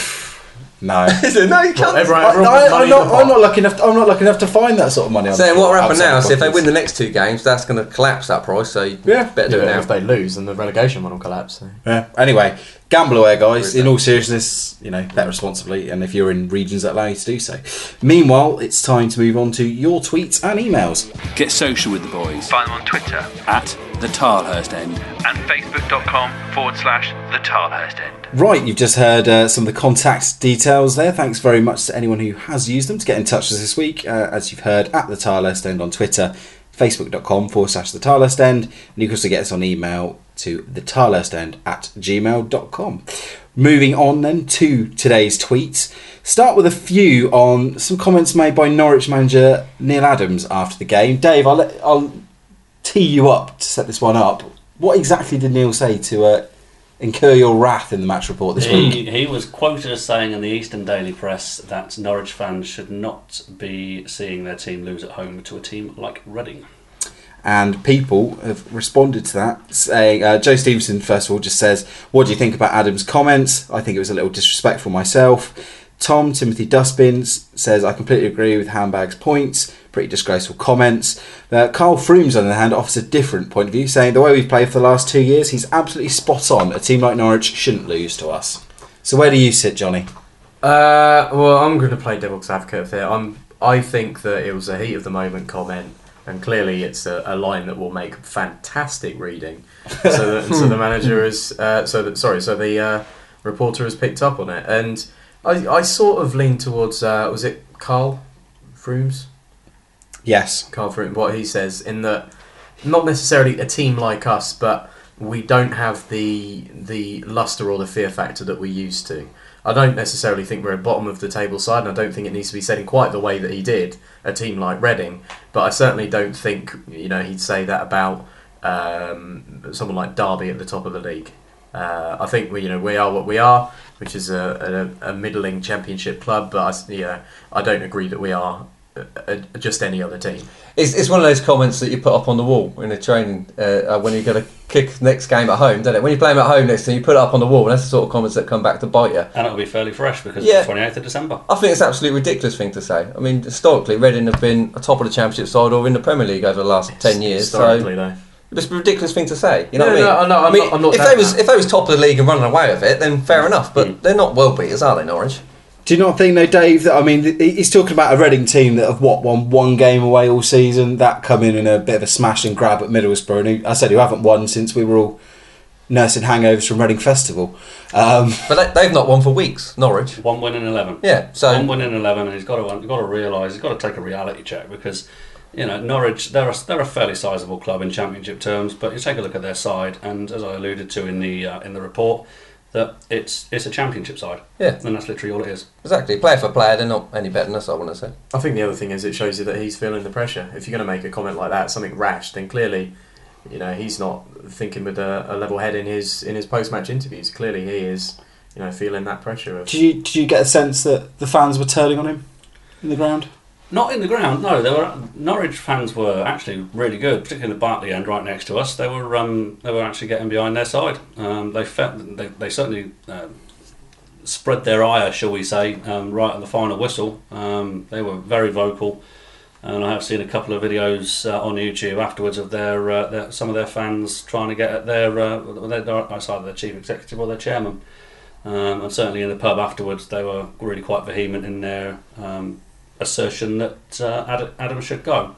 No. Is it? No, you can't. Everyone, I, everyone puts money am in not, the pot. I'm not lucky enough. To, I'm not lucky enough to find that sort of money. On So the what floor will happen outside now? of So if they pockets. win the next two games, that's going to collapse that price. So you Yeah. better do Yeah, it now. if they lose, then the relegation one will collapse. So. Yeah. Anyway, gamble away, guys. In all seriousness, you know, bet responsibly, and if you're in regions that allow you to do so. Meanwhile, it's time to move on to your tweets and emails. Get social with the boys Find them on Twitter at the Tilehurst End. and facebook.com forward slash the Tilehurst End. Right, you've just heard uh, some of the contact details there. Thanks very much to anyone who has used them to get in touch with us this week. Uh, as you've heard, at the Tilehurst End on Twitter, facebook.com forward slash the Tilehurst End, and you can also get us on email to the Tilehurst End at gmail dot com. Moving on then to today's tweets. Start with a few on some comments made by Norwich manager Neil Adams after the game. Dave, I'll, let, I'll tee you up to set this one up. What exactly did Neil say to uh, incur your wrath in the match report this week? He, he was quoted as saying in the Eastern Daily Press that Norwich fans should not be seeing their team lose at home to a team like Reading. And people have responded to that, saying, uh, Joe Stevenson, first of all, just says, what do you think about Adam's comments? I think it was a little disrespectful myself. Tom, Timothy Dustbins, says, I completely agree with Handbag's points. Pretty disgraceful comments. Uh, Carl Frooms, on the other hand, offers a different point of view, saying the way we've played for the last two years, he's absolutely spot on. A team like Norwich shouldn't lose to us. So where do you sit, Johnny? Uh, well, I'm going to play devil's advocate here. I'm. I think that it was a heat of the moment comment, and clearly it's a, a line that will make fantastic reading. So, that, so the manager is. Uh, so that sorry. So the uh, reporter has picked up on it, and I, I sort of lean towards. Uh, was it Carl Frooms? Yes. Carl Frooms. What he says in that, not necessarily a team like us, but we don't have the the luster or the fear factor that we used to. I don't necessarily think we're at bottom of the table side, and I don't think it needs to be said in quite the way that he did a team like Reading. But I certainly don't think, you know, he'd say that about um, someone like Derby at the top of the league. Uh, I think we, you know, we are what we are, which is a, a, a middling Championship club. But I, you know, I don't agree that we are a, a, just any other team. It's, it's one of those comments that you put up on the wall in a training uh, when you're going to kick next game at home, don't it? When you play them at home next time, you put it up on the wall, and that's the sort of comments that come back to bite you. And it'll be fairly fresh because Yeah. it's the twenty-eighth of December. I think it's an absolutely ridiculous thing to say. I mean, historically, Reading have been a top of the Championship side or in the Premier League over the last ten years. Historically, So though. it's a ridiculous thing to say. You know No, what I mean? no, no, I'm I mean, not- I'm not if that they was bad. if they was top of the league and running away with it, then fair enough. But Mm. they're not world beaters, are they, Norwich? Do you not think, though, Dave, that, I mean, th- he's talking about a Reading team that have, what, won one game away all season, that come in in a bit of a smash and grab at Middlesbrough, and who, I said, who haven't won since we were all nursing hangovers from Reading Festival. Um, But they, they've not won for weeks, Norwich. One win in eleven. Yeah, so One win in eleven, and he's got to he's got to realise he's got to take a reality check because you know Norwich they're a, they're a fairly sizable club in Championship terms, but you take a look at their side, and as I alluded to in the uh, in the report, that it's it's a Championship side. Yeah. And that's literally all it is. exactly, player for player, they're not any better than us, I want to say. I think the other thing is it shows you that he's feeling the pressure. If you're going to make a comment like that, something rash, then clearly, you know, he's not thinking with a, a level head in his in his post-match interviews. Clearly, he is, you know, feeling that pressure. Of, did you did you get a sense that the fans were turning on him in the ground? Not in the ground, no. They were Norwich fans were actually really good, particularly in the Bartley end, right next to us. They were um, they were actually getting behind their side. Um, they felt they, they certainly uh, spread their ire, shall we say, um, right at the final whistle. Um, they were very vocal, and I have seen a couple of videos uh, on YouTube afterwards of their, uh, their some of their fans trying to get at their, uh, their, their either their chief executive or their chairman. Um, and certainly in the pub afterwards, they were really quite vehement in their Um, assertion that uh, Adam, Adam should go.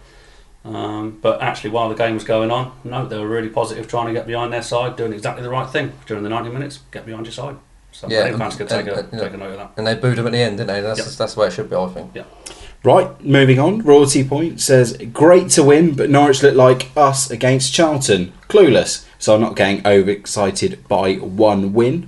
Um, but actually, while the game was going on, no, they were really positive, trying to get behind their side, doing exactly the right thing during the ninety minutes. Get behind your side. So Yeah, I think fans could take, and- a, and, you know, take a note of that. And they booed him at the end, didn't they? That's Yep. that's the way it should be, I think. Yeah. Right, moving on. Royalty Point says, great to win, but Norwich look like us against Charlton. Clueless. So I'm not getting overexcited by one win.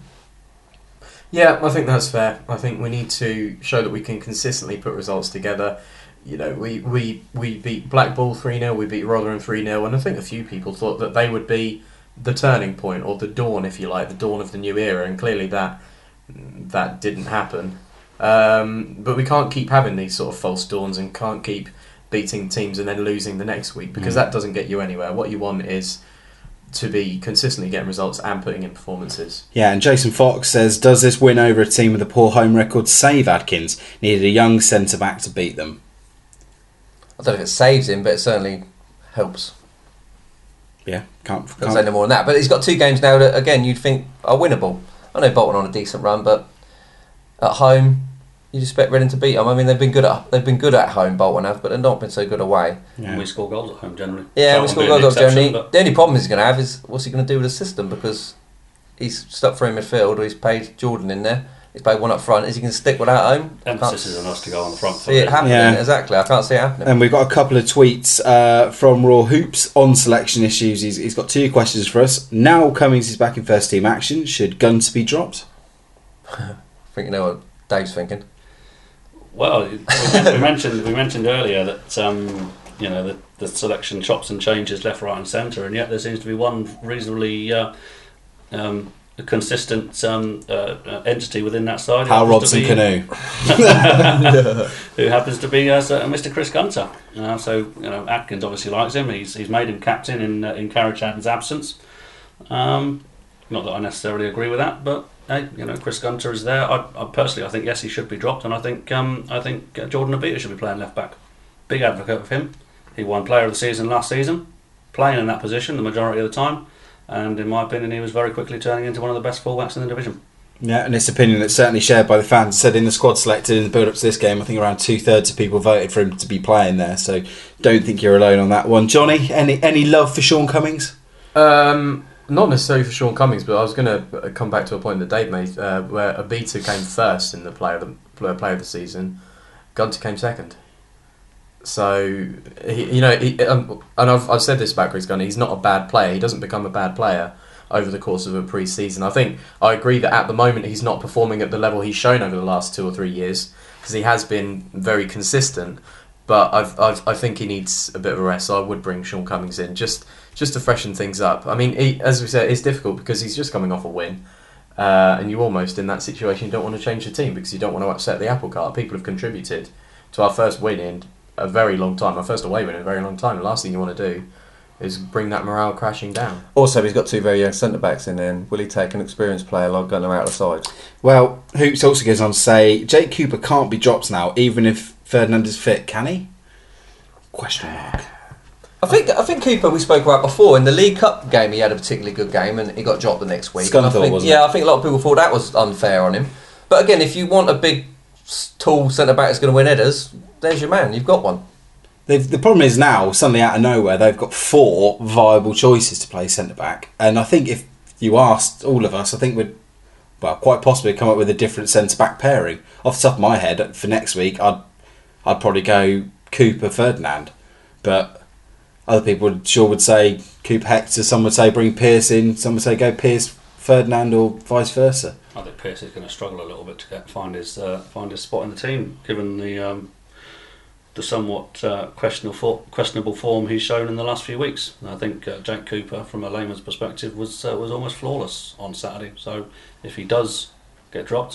Yeah, I think that's fair. I think we need to show that we can consistently put results together. You know, we, we, we beat Blackpool three nil, we beat Rotherham three nil, and I think a few people thought that they would be the turning point, or the dawn, if you like, the dawn of the new era, and clearly that that didn't happen. Um, but we can't keep having these sort of false dawns and can't keep beating teams and then losing the next week, because Mm. that doesn't get you anywhere. What you want is to be consistently getting results and putting in performances. Yeah, and Jason Fox says, does this win over a team with a poor home record save Adkins? Needed a young centre-back to beat them. I don't know if it saves him, but it certainly helps. Yeah, can't... Can't can't say no more than that. But he's got two games now that, again, you'd think are winnable. I know Bolton on a decent run, but at home, you'd expect Reading to beat them. I mean, they've been good at they've been good at home, Bolton have, but they've not been so good away. yeah. We score goals at home generally. Yeah, we Charlton score being goals the up exception, generally. but The only problem he's going to have is what's he going to do with the system, because he's stuck through in midfield, or he's paid Jordan in there. He's played one up front. Is he going to stick with that at home? emphasis Can't is on us to go on the front foot. see it happening. Yeah. Exactly. I can't see it happening. And we've got a couple of tweets uh, from Raw Hoops on selection issues. He's, he's got two questions for us. Now Cummings is back in first team action. Should Guns be dropped? I think you know what Dave's thinking. Well, we we mentioned we mentioned earlier that um, you know the, the selection chops and changes left, right, and centre, and yet there seems to be one reasonably uh, um, consistent um, uh, uh, entity within that side. Hal who happens Robson to Canoe. be- who happens to be uh, certain Mister Chris Gunter. Uh, so you know Atkins obviously likes him. He's he's made him captain in uh, in Karachan's absence. Um, Not that I necessarily agree with that, but hey, you know, Chris Gunter is there. I, I personally, I think yes, he should be dropped, and I think um, I think uh, Jordan Abita should be playing left back. Big advocate of him. He won Player of the Season last season, playing in that position the majority of the time, and in my opinion, he was very quickly turning into one of the best fullbacks in the division. Yeah, and it's an opinion that's certainly shared by the fans. Said in the squad selected in the build-up to this game, I think around two-thirds of people voted for him to be playing there, so don't think you're alone on that one. Johnny, any any love for Sean Cummings? Um, not necessarily for Sean Cummings, but I was going to come back to a point that Dave made, uh, where Abita came first in the player of the, player of the season, Gunter came second. So, he, you know, he, um, and I've, I've said this about Chris Gunter, he's not a bad player, he doesn't become a bad player over the course of a pre-season. I think I agree that at the moment he's not performing at the level he's shown over the last two or three years, because he has been very consistent, but I've, I've, I think he needs a bit of a rest, so I would bring Sean Cummings in, just just to freshen things up. I mean, he, as we said, it's difficult because he's just coming off a win, uh, and you almost, in that situation, you don't want to change the team because you don't want to upset the apple cart. People have contributed to our first win in a very long time, our first away win in a very long time. The last thing you want to do is bring that morale crashing down. Also, he's got two very young centre-backs in there, and will he take an experienced player like Gunner out of the side? Well, Hoops also goes on to say, Jake Cooper can't be dropped now, even if Ferdinand is fit. Can he? Question mark. I think I think Cooper, we spoke about before, in the League Cup game he had a particularly good game and he got dropped the next week. Scunthorpe, I think, wasn't yeah, it? I think a lot of people thought that was unfair on him. But again, if you want a big, tall centre-back that's going to win headers, there's your man, you've got one. They've, the problem is now, suddenly out of nowhere, they've got four viable choices to play centre-back. And I think if you asked all of us, I think we'd, well, quite possibly come up with a different centre-back pairing. Off the top of my head, for next week, I'd I'd probably go Cooper, Ferdinand. But other people would, sure would say Cooper, Hector, some would say bring Pearce in, some would say go Pearce, Ferdinand, or vice versa. I think Pearce is going to struggle a little bit to get, find his uh, find his spot in the team, given the um, the somewhat uh, questionable questionable form he's shown in the last few weeks. And I think uh, Jake Cooper, from a layman's perspective, was uh, was almost flawless on Saturday. So if he does get dropped,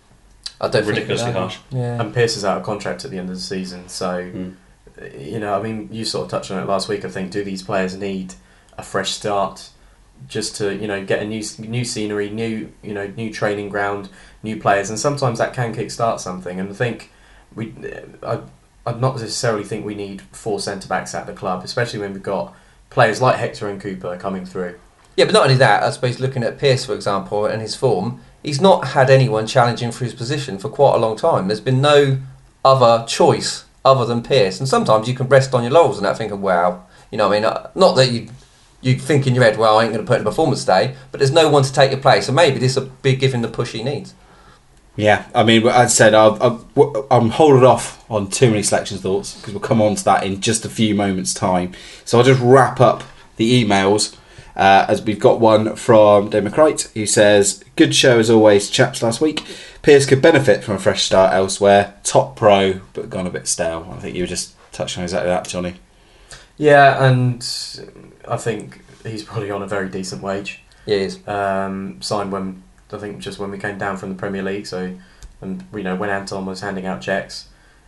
I don't ridiculously think harsh. Yeah. And Pearce is out of contract at the end of the season, so Mm. you know, I mean, you sort of touched on it last week. I think, do these players need a fresh start, just to, you know, get a new new scenery, new you know new training ground, new players, and sometimes that can kick-start something. And I think we, I, I'd not necessarily think we need four centre backs at the club, especially when we've got players like Hector and Cooper coming through. Yeah, but not only that, I suppose looking at Pearce, for example, and his form, he's not had anyone challenging for his position for quite a long time. There's been no other choice other than Pearce, and sometimes you can rest on your laurels and that thinking, wow, you know what I mean, not that you you think in your head, well, I ain't going to put in a performance day, but there's no one to take your place, so maybe this will be giving the push he needs. Yeah, I mean, as I said, I'll, I'll, I'm holding off on too many selection thoughts because we'll come on to that in just a few moments' time. So I'll just wrap up the emails uh, as we've got one from Dave McCrite who says, good show as always, chaps, last week. Pearce could benefit from a fresh start elsewhere. Top pro, but gone a bit stale. I think you were just touching on exactly that, Johnny. Yeah, and I think he's probably on a very decent wage. Yeah, he is. Um, signed when, I think, just when we came down from the Premier League, so, and you know, when Anton was handing out checks.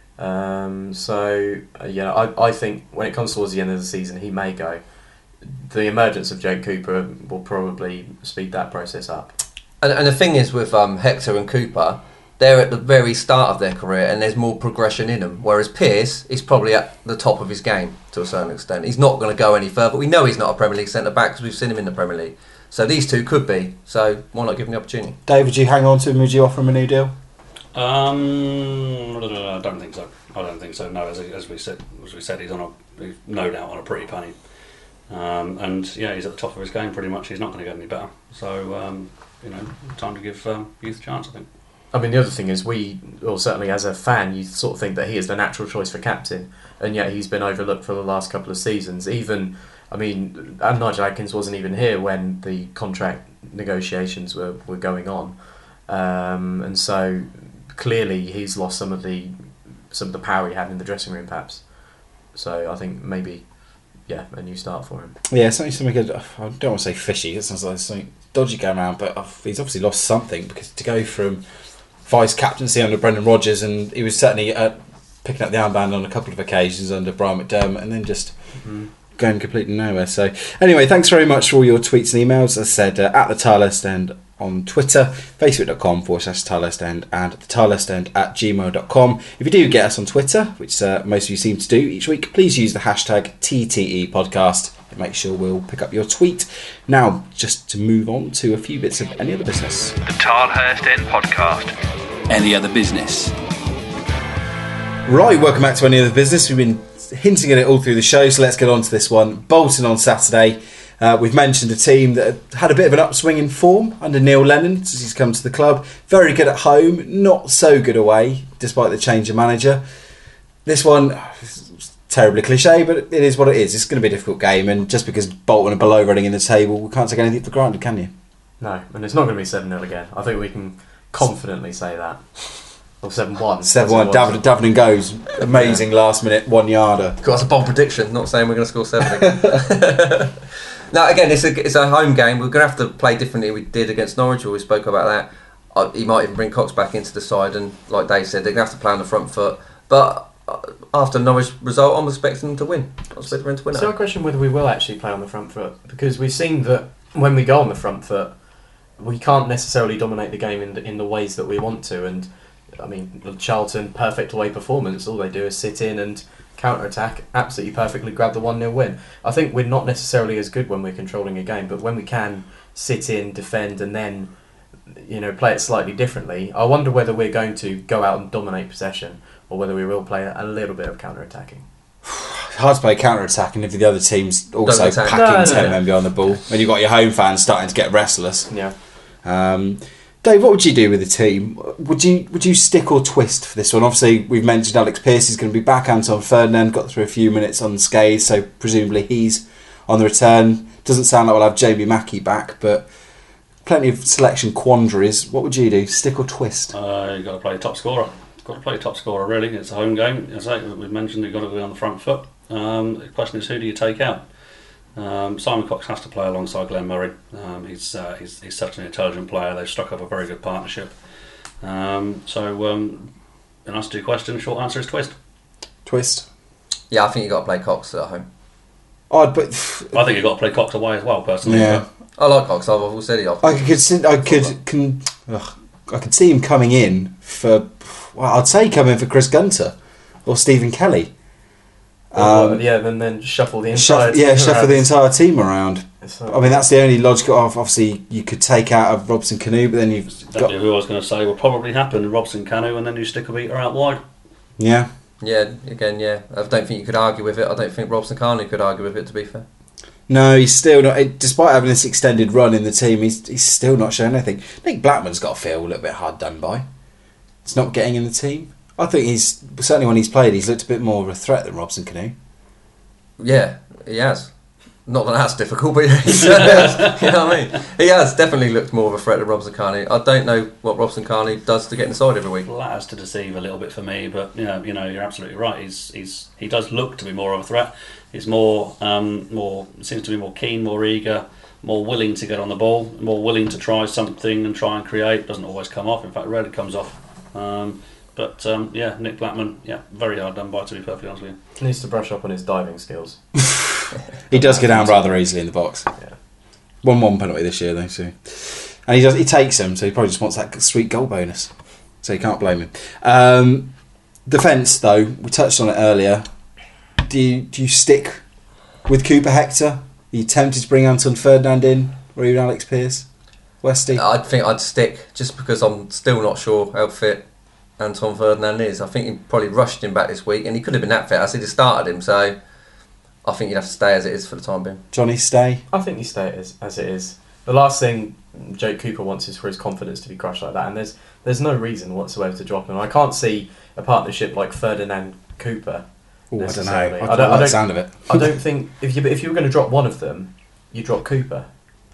Um, so, uh, yeah, I, I think when it comes towards the end of the season, he may go. The emergence of Jake Cooper will probably speed that process up. And, and the thing is with um, Hector and Cooper, they're at the very start of their career and there's more progression in them. Whereas Pearce is probably at the top of his game to a certain extent. He's not going to go any further. We know he's not a Premier League centre-back because we've seen him in the Premier League. So these two could be. So why not give him the opportunity? David, would you hang on to him? Would you offer him a new deal? Um, I don't think so. I don't think so. No, as, as we said, as we said, he's on a, he's no doubt on a pretty penny. Um, and yeah, he's at the top of his game pretty much. He's not going to get any better. So um, you know, time to give um, youth a chance, I think. I mean, the other thing is we, or certainly as a fan, you sort of think that he is the natural choice for captain, and yet he's been overlooked for the last couple of seasons. Even, I mean, and Nigel Adkins wasn't even here when the contract negotiations were, were going on, um, and so clearly he's lost some of the some of the power he had in the dressing room, perhaps. So I think maybe, yeah, a new start for him. Yeah, something, something good. I don't want to say fishy. It sounds like something dodgy going around, but he's obviously lost something because to go from vice captaincy under Brendan Rodgers, and he was certainly uh, picking up the armband on a couple of occasions under Brian McDermott, and then just mm-hmm. going completely nowhere. So anyway, thanks very much for all your tweets and emails. As I said, uh, at the Tilehurst End on Twitter, facebook.com forward slash Tilehurst End, and the Tilehurst End at gmail dot com. If you do get us on Twitter, which uh, most of you seem to do each week, please use the hashtag T T E podcast. It makes sure we'll pick up your tweet. Now, just to move on to a few bits of any other business. The Tilehurst End podcast. Any other business? Right, welcome back to Any Other Business. We've been hinting at it all through the show, so let's get on to this one. Bolton on Saturday. Uh, we've mentioned a team that had a bit of an upswing in form under Neil Lennon since he's come to the club. Very good at home, not so good away, despite the change of manager. This one, terribly cliche, but it is what it is. It's going to be a difficult game, and just because Bolton are below Reading in the table, we can't take anything for granted, can you? No, and it's not going to be seven nil again. I think we can confidently say that. Or seven one. seven one, Daven, Daven goes. Amazing yeah. last minute one yarder. God, that's a bold prediction, not saying we're going to score seven again. No, again, it's a, it's a home game. We're going to have to play differently than we did against Norwich, where we spoke about that. Uh, he might even bring Cox back into the side, and like Dave said, they're going to have to play on the front foot. But uh, after Norwich result, I'm expecting them to win. I'm expecting them to win. So I question whether we will actually play on the front foot, because we've seen that when we go on the front foot, we can't necessarily dominate the game in the, in the ways that we want to. And I mean, Charlton, perfect away performance. All they do is sit in and counter-attack, absolutely perfectly grab the one nil win. I think we're not necessarily as good when we're controlling a game, but when we can sit in, defend, and then, you know, play it slightly differently, I wonder whether we're going to go out and dominate possession, or whether we will play a little bit of counter-attacking. Hard to play counter-attacking if the other team's also packing no, no, ten no. men behind the ball, and you've got your home fans starting to get restless. Yeah. Um, Dave, what would you do with the team? Would you would you stick or twist for this one? Obviously, we've mentioned Alex Pearce is going to be back. Anton Ferdinand got through a few minutes unscathed, so presumably he's on the return. Doesn't sound like we'll have Jamie Mackey back, but plenty of selection quandaries. What would you do? Stick or twist? Uh, you've got to play top scorer. Got to play top scorer, really. It's a home game. As I say, we've mentioned you've got to be on the front foot. Um, the question is, who do you take out? Um, Simon Cox has to play alongside Glenn Murray. Um, he's, uh, he's he's such an intelligent player. They've struck up a very good partnership. Um, so, um, an answer to your question, short answer is twist. Twist. Yeah, I think you've got to play Cox at home. Odd, but I think you've got to play Cox away as well, personally. Yeah, I like Cox. I've always said it. I I could see, I could can ugh, I could see him coming in for. Well, I'd say come in for Chris Gunter or Stephen Kelly. Um, Um, yeah, and then shuffle the entire Shuffle, team yeah, shuffle around. the entire team around. So, I mean, that's the only logical. Obviously, you could take out of Robson Canoe, but then you've Exactly got who I was going to say will probably happen. Robson Canoe, and then you stick a beater out wide. yeah. Yeah, again, yeah. I don't think you could argue with it. I don't think Robson Carney could argue with it, to be fair. No, he's still not. Despite having this extended run in the team, he's he's still not showing anything. Nick Blackman's got to feel a little bit hard done by. It's not getting in the team. I think he's certainly when he's played, he's looked a bit more of a threat than Robson Canoe. Yeah, he has. Not that that's difficult, but he has. You know what I mean? He has definitely looked more of a threat than Robson Carney. I don't know what Robson Carney does to get inside every week. Flatters to deceive a little bit for me, but you know, you know, you're absolutely right. He's he's he does look to be more of a threat. He's more um, more seems to be more keen, more eager, more willing to get on the ball, more willing to try something and try and create. Doesn't always come off. In fact, rarely comes off. Um, But um, yeah, Nick Blackman, yeah, very hard done by, to be perfectly honest with you. needs to brush up on his diving skills. He does go down rather easily in the box. Yeah. One one penalty this year though, so and he does he takes them, so he probably just wants that sweet goal bonus. So you can't blame him. Um, defence though, we touched on it earlier. Do you do you stick with Cooper Hector? Are you tempted to bring Anton Ferdinand in, or even Alex Pearce? Westy? I think I'd stick just because I'm still not sure how fit Anton Ferdinand is. I think he probably rushed him back this week, and he could have been that fit. I said he started him, so I think you'd have to stay as it is for the time being. Johnny, stay. I think you stay as, as it is. The last thing Jake Cooper wants is for his confidence to be crushed like that, and there's there's no reason whatsoever to drop him. I can't see a partnership like Ferdinand Cooper. Oh, I don't know. I, necessarily. quite I don't, like I the don't, sound of it. I don't think if you if you were going to drop one of them, you drop Cooper.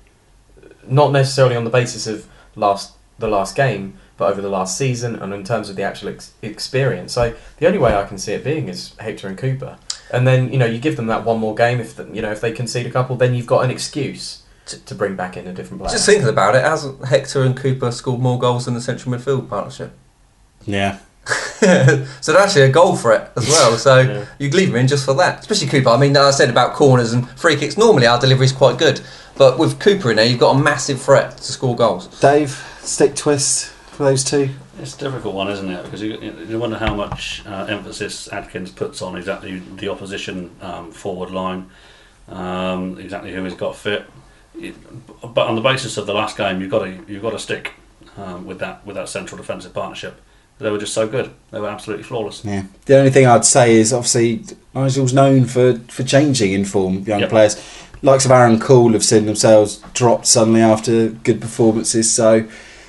Not necessarily on the basis of last the last game, but over the last season and in terms of the actual ex- experience. So the only way I can see it being is Hector and Cooper. And then, you know, you give them that one more game. If the, you know if they concede a couple, then you've got an excuse to, to bring back in a different player. Just thinking about it, hasn't Hector and Cooper scored more goals than the central midfield partnership? Yeah. So they're actually a goal threat as well. So Yeah. you'd leave him in just for that. Especially Cooper. I mean, I said about corners and free kicks. Normally our delivery is quite good, but with Cooper in there, you've got a massive threat to score goals. Dave, stick twist for those two. It's a difficult one, isn't it? Because you, you wonder how much uh, emphasis Adkins puts on exactly the opposition um, forward line, um, exactly who he's got fit. It, but on the basis of the last game, you've got to you've got to stick um, with that with that central defensive partnership. They were just so good. They were absolutely flawless. Yeah. The only thing I'd say is obviously Nigel's known for, for changing in form young Yep. players. Likes of Aaron Cool have seen themselves dropped suddenly after good performances. So,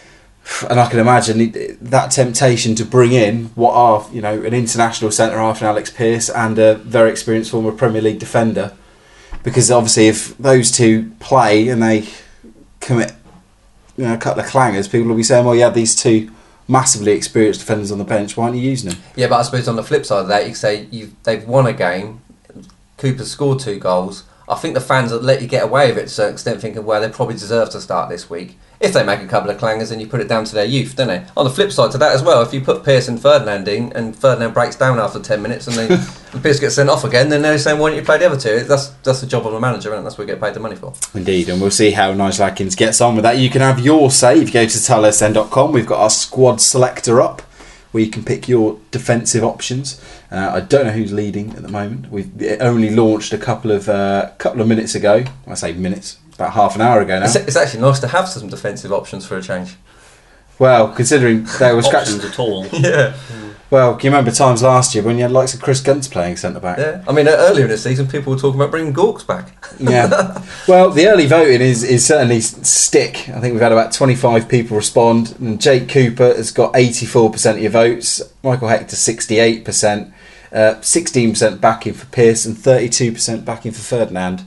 and I can imagine it- that temptation to bring in what are you know an international centre half in Alex Pearce and a very experienced former Premier League defender, because obviously if those two play and they commit you know a couple of clangers, people will be saying, well, you have these two massively experienced defenders on the bench, why aren't you using them? Yeah, but I suppose on the flip side of that, you could say you've, they've won a game. Cooper's scored two goals. I think the fans will let you get away with it to a certain extent, thinking, well, they probably deserve to start this week. If they make a couple of clangers, then you put it down to their youth, don't they? On the flip side to that as well, if you put Pearce and Ferdinand in, and Ferdinand breaks down after ten minutes, and then and Pearce gets sent off again, then they're saying, why don't you play the other two? That's that's the job of a manager, and that's what we get paid the money for. Indeed, and we'll see how Nigel Atkins gets on with that. You can have your say if you go to Tull S N dot com. We've got our squad selector up, where you can pick your defensive options. Uh, I don't know who's leading at the moment. We've it only launched a couple of uh, couple of minutes ago. I say minutes, about half an hour ago now. It's, it's actually nice to have some defensive options for a change. Well, considering they were scratching. Options at all. Yeah. Well, can you remember times last year when you had likes of Chris Guntz playing centre back? Yeah. I mean, uh, earlier in the season, people were talking about bringing Gorks back. Yeah. Well, the early voting is, is certainly stick. I think we've had about twenty-five people respond, and Jake Cooper has got eighty-four percent of your votes. Michael Hector sixty-eight percent, uh, sixteen percent backing for Pearce, and thirty-two percent backing for Ferdinand.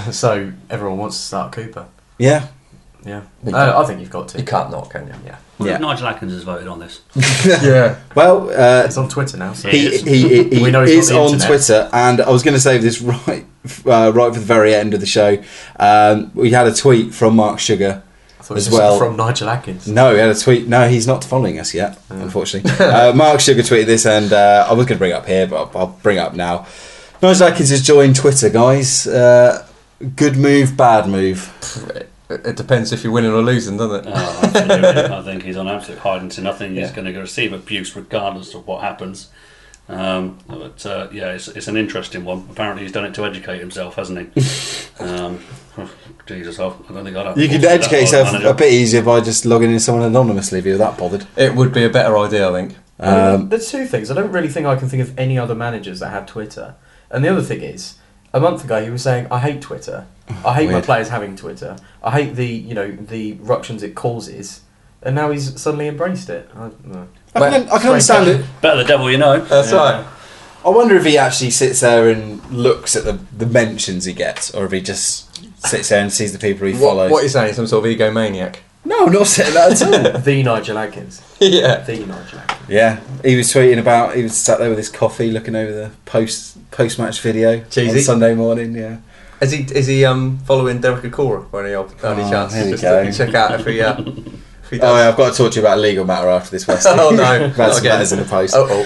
So everyone wants to start Cooper. Yeah. Yeah, You uh, I think you've got to. You can't not, can you? Yeah, Well, Yeah. Nigel Atkins has voted on this. Yeah. Well, uh, it's on Twitter now. So. he, is. he, he, he We know he's is got the on internet. Twitter, and I was going to save this right uh, right for the very end of the show. Um, we had a tweet from Mark Sugar. I thought it was as well. from Nigel Atkins. No, we had a tweet. No, he's not following us yet, unfortunately. uh, Mark Sugar tweeted this, and uh, I was going to bring it up here, but I'll, I'll bring it up now. Nigel Atkins has joined Twitter, guys. Uh, good move, bad move. It, it depends if you're winning or losing, doesn't it? Oh, absolutely. I think he's on absolute hiding to nothing. He's Yeah. going to receive abuse regardless of what happens. Um, but uh, yeah, it's, it's an interesting one. Apparently, he's done it to educate himself, hasn't he? um, Jesus, I don't think I'd have You can that educate old yourself manager. a bit easier by just logging in someone anonymously if you're that bothered. It would be a better idea, I think. Um, There's two things. I don't really think I can think of any other managers that have Twitter. And the other thing is, a month ago he was saying, "I hate Twitter. I hate my Weird. players having Twitter. I hate the you know the ructions it causes." And now he's suddenly embraced it. I, no. I can, I can understand it. Better the devil you know. That's Yeah. right. I wonder if he actually sits there and looks at the, the mentions he gets, or if he just sits there and sees the people he What, follows. what are you saying? Some sort of egomaniac? No, I'm not saying that at all. The Nigel Atkins. Yeah. The Nigel Atkins. Yeah, he was tweeting about. He was sat there with his coffee, looking over the post post match video Cheesy. on Sunday morning. Yeah, Is he is he um following Derek Akora by any old any Oh, chance? here we Just go. to check out if he uh, if he does. oh, yeah, I've got to talk to you about a legal matter after this. West. Oh, no, I've had not some again. letters in the post. Oh,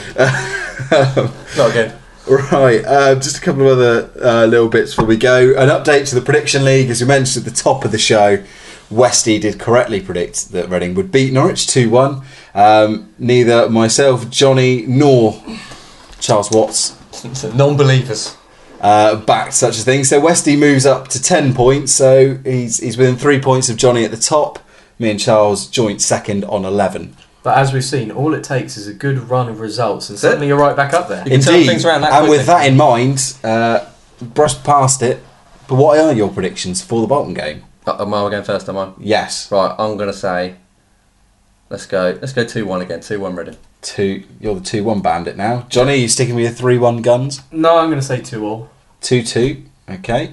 oh. Not again. Right, uh, just a couple of other uh, little bits before we go. An update to the prediction league, as we mentioned at the top of the show. Westy did correctly predict that Reading would beat Norwich two one. Um, neither myself, Johnny, nor Charles Watts Non-believers. uh, backed such a thing. So Westy moves up to ten points. So he's he's within three points of Johnny at the top. Me and Charles joint second on eleven. But as we've seen, all it takes is a good run of results, and suddenly you're right back up there. You can turn Indeed, things around that and with quickly. that in mind, uh, brushed past it. But what are your predictions for the Bolton game? Uh, am I going first? Am I? Yes, Right. I'm gonna say. Let's go. Let's go two one again. Two one Reading. two. You're the two one bandit now. Johnny, are you sticking with your three one guns? No, I'm going to say two all. Two two. Okay.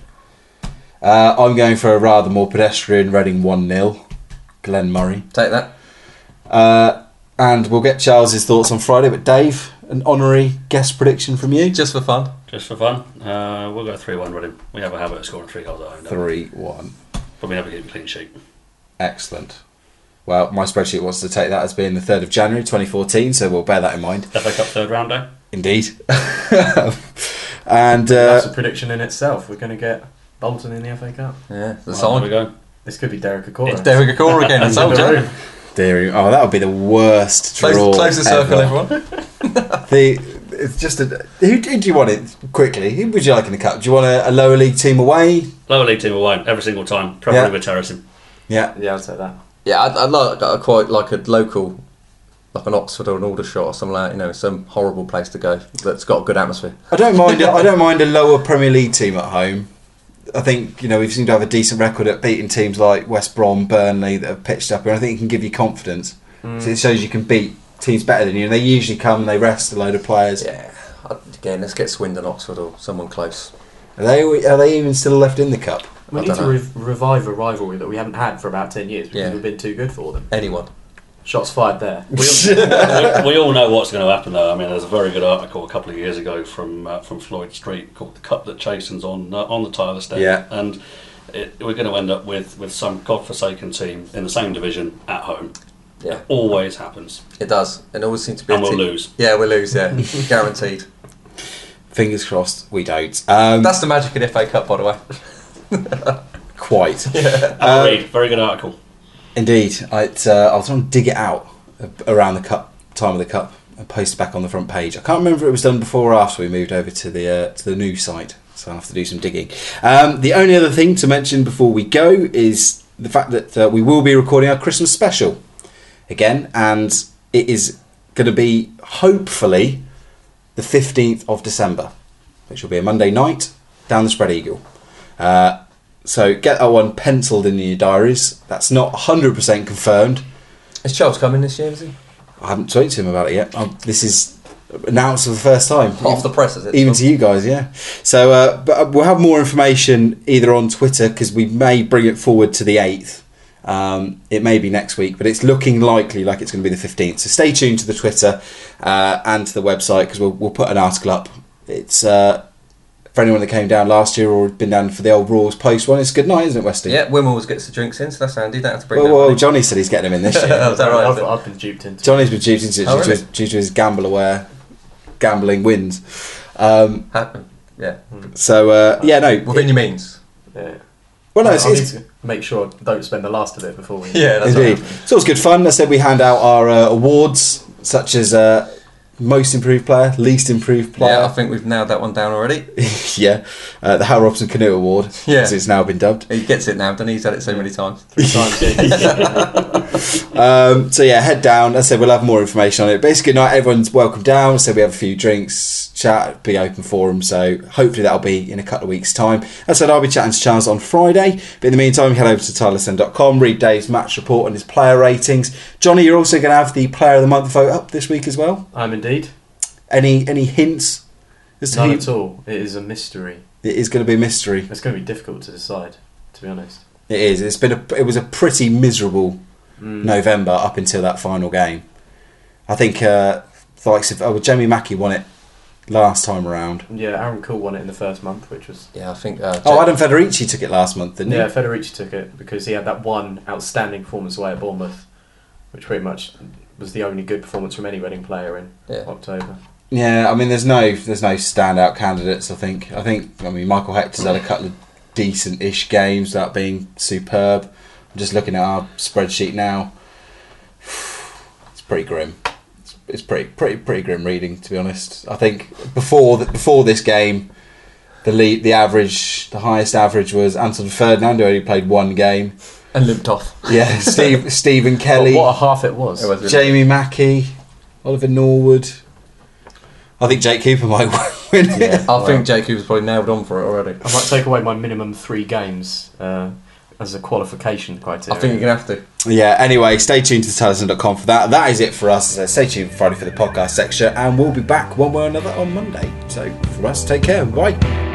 Uh, I'm going for a rather more pedestrian Reading one nil. Glenn Murray. Take that. Uh, and we'll get Charles's thoughts on Friday. But Dave, an honorary guest prediction from you. Just for fun. Just for fun, uh, we'll go three one Reading. We have a habit of scoring three goals at home, don't we? Three one. But we never keep a clean sheet. Excellent. Well, my spreadsheet wants to take that as being the third of January twenty fourteen, so we'll bear that in mind. F A Cup third round day. Indeed. And uh, That's a prediction in itself. We're going to get Bolton in the F A Cup. Yeah, the Well, sign. there we go. This could be Derek Okora. It's Derek Okora again. I told you. dear, oh, that would be the worst draw. Close, close the circle, ever. everyone. The it's just a who, who do you want it quickly? Who would you like in the cup? Do you want a, a lower league team away? Lower league team away every single time, probably Yeah. with terracing. Yeah, Yeah, I'll take that. Yeah, I'd, I'd like I quite like a local, like an Oxford or an Aldershot or something like that. You know, some horrible place to go that's got a good atmosphere. I don't mind. I don't mind a lower Premier League team at home. I think, you know, we've seemed to have a decent record at beating teams like West Brom, Burnley that have pitched up, and I think it can give you confidence. Mm. So it shows you can beat teams better than you. And they usually come and they rest a load of players. Yeah, I- again, let's get Swindon, Oxford, or someone close. Are they are they even still left in the cup? We I need don't to know. rev- revive a rivalry that we haven't had for about ten years because Yeah. we've been too good for them. Anyone. Shots fired there. We all, we, we all know what's going to happen, though. I mean, there's a very good article a couple of years ago from uh, from Floyd Street called "The Cup That Chastens" on uh, on the Tyler Step. Yeah. And it, we're going to end up with, with some godforsaken team in the same division at home. Yeah, Always happens, it does. It always seems to be. and a we'll team- lose. Yeah, we'll lose. Yeah, guaranteed. Fingers crossed, we don't. Um, That's the magic of the F A Cup, by the way. quite. Have a Uh, read. Very good article. Indeed, I, uh, I was trying to dig it out around the cup time of the cup and post it back on the front page. I can't remember if it was done before or after we moved over to the uh, to the new site, so I'll have to do some digging. Um, the only other thing to mention before we go is the fact that uh, we will be recording our Christmas special again, and it is going to be hopefully the fifteenth of December, which will be a Monday night down the Spread Eagle. Uh, so get that one penciled in your diaries. That's not one hundred percent confirmed. Is Charles coming this year? Is he? I haven't spoken to him about it yet. Um, this is announced for the first time. Off the press, is it? Even to you guys, yeah. So, uh, but we'll have more information either on Twitter, because we may bring it forward to the eighth. Um, it may be next week, but it's looking likely like it's going to be the fifteenth. So stay tuned to the Twitter uh, and to the website, because we'll, we'll put an article up. It's uh, for anyone that came down last year or been down for the old Rawls Post one. It's a good night, isn't it, Westy? Yeah, Wim always gets the drinks in, so that's handy. Don't have to bring Well, that well money. Johnny said he's getting them in this year. Oh, is that right? I've, I've been duped into. Johnny's been duped into it Oh, due, to really? his, due to his gamble-aware gambling wins. Um, Happen. Yeah. so uh, yeah, no. Within your means. Yeah. well, no, I it's, I need it's to make sure I don't spend the last of it before we. Yeah, that's indeed. right. It's always good fun. I said we hand out our uh, awards, such as uh, most improved player, least improved Yeah, I player. think we've nailed that one down already. Yeah, uh, the Hal Robson Canoe Award, Yeah. as it's now been dubbed. He gets it now, doesn't he? He's had it so many times. Three times. Yeah. Um, so yeah, head down. As I said, we'll have more information on it. Basically, night everyone's welcome down. So we have a few drinks, chat, be open forum. So hopefully that'll be in a couple of weeks' time. As I said, I'll be chatting to Charles on Friday. But in the meantime, head over to tyler sen dot com, read Dave's match report and his player ratings. Johnny, you're also going to have the Player of the Month vote up this week as well. I'm indeed. Any any hints as to None who? at all. It is a mystery. It is going to be a mystery. It's going to be difficult to decide, to be honest. It is. It's been a. It was a pretty miserable Mm. November up until that final game. I think uh, the likes of oh, Jamie Mackey won it last time around. Yeah, Aaron Cool won it in the first month, which was. Yeah, I think. Uh, Oh, Adam Federici took it last month, didn't Yeah, he? Federici took it because he had that one outstanding performance away at Bournemouth, which pretty much was the only good performance from any Reading player in Yeah. October. Yeah, I mean, there's no there's no standout candidates. I think. I think. I mean, Michael Hector's had a couple of decent-ish games without being superb. I'm just looking at our spreadsheet now. It's pretty grim. It's, it's pretty pretty pretty grim reading, to be honest. I think before the, before this game, the lead, the average, the highest average was Anton Ferdinand, who only played one game. and limped off. Yeah, Steve Stephen Kelly, What, what a half it was. It was really- Jamie Mackey, Oliver Norwood. I think Jake Cooper might win it. Yeah, I think Jake was probably nailed on for it already. I might take away my minimum three games uh, as a qualification criteria. I think you're going to have to. Yeah, anyway, stay tuned to tyler sen dot com for that. That is it for us. So stay tuned Friday for the podcast section, and we'll be back one way or another on Monday. So, from us, take care. Bye.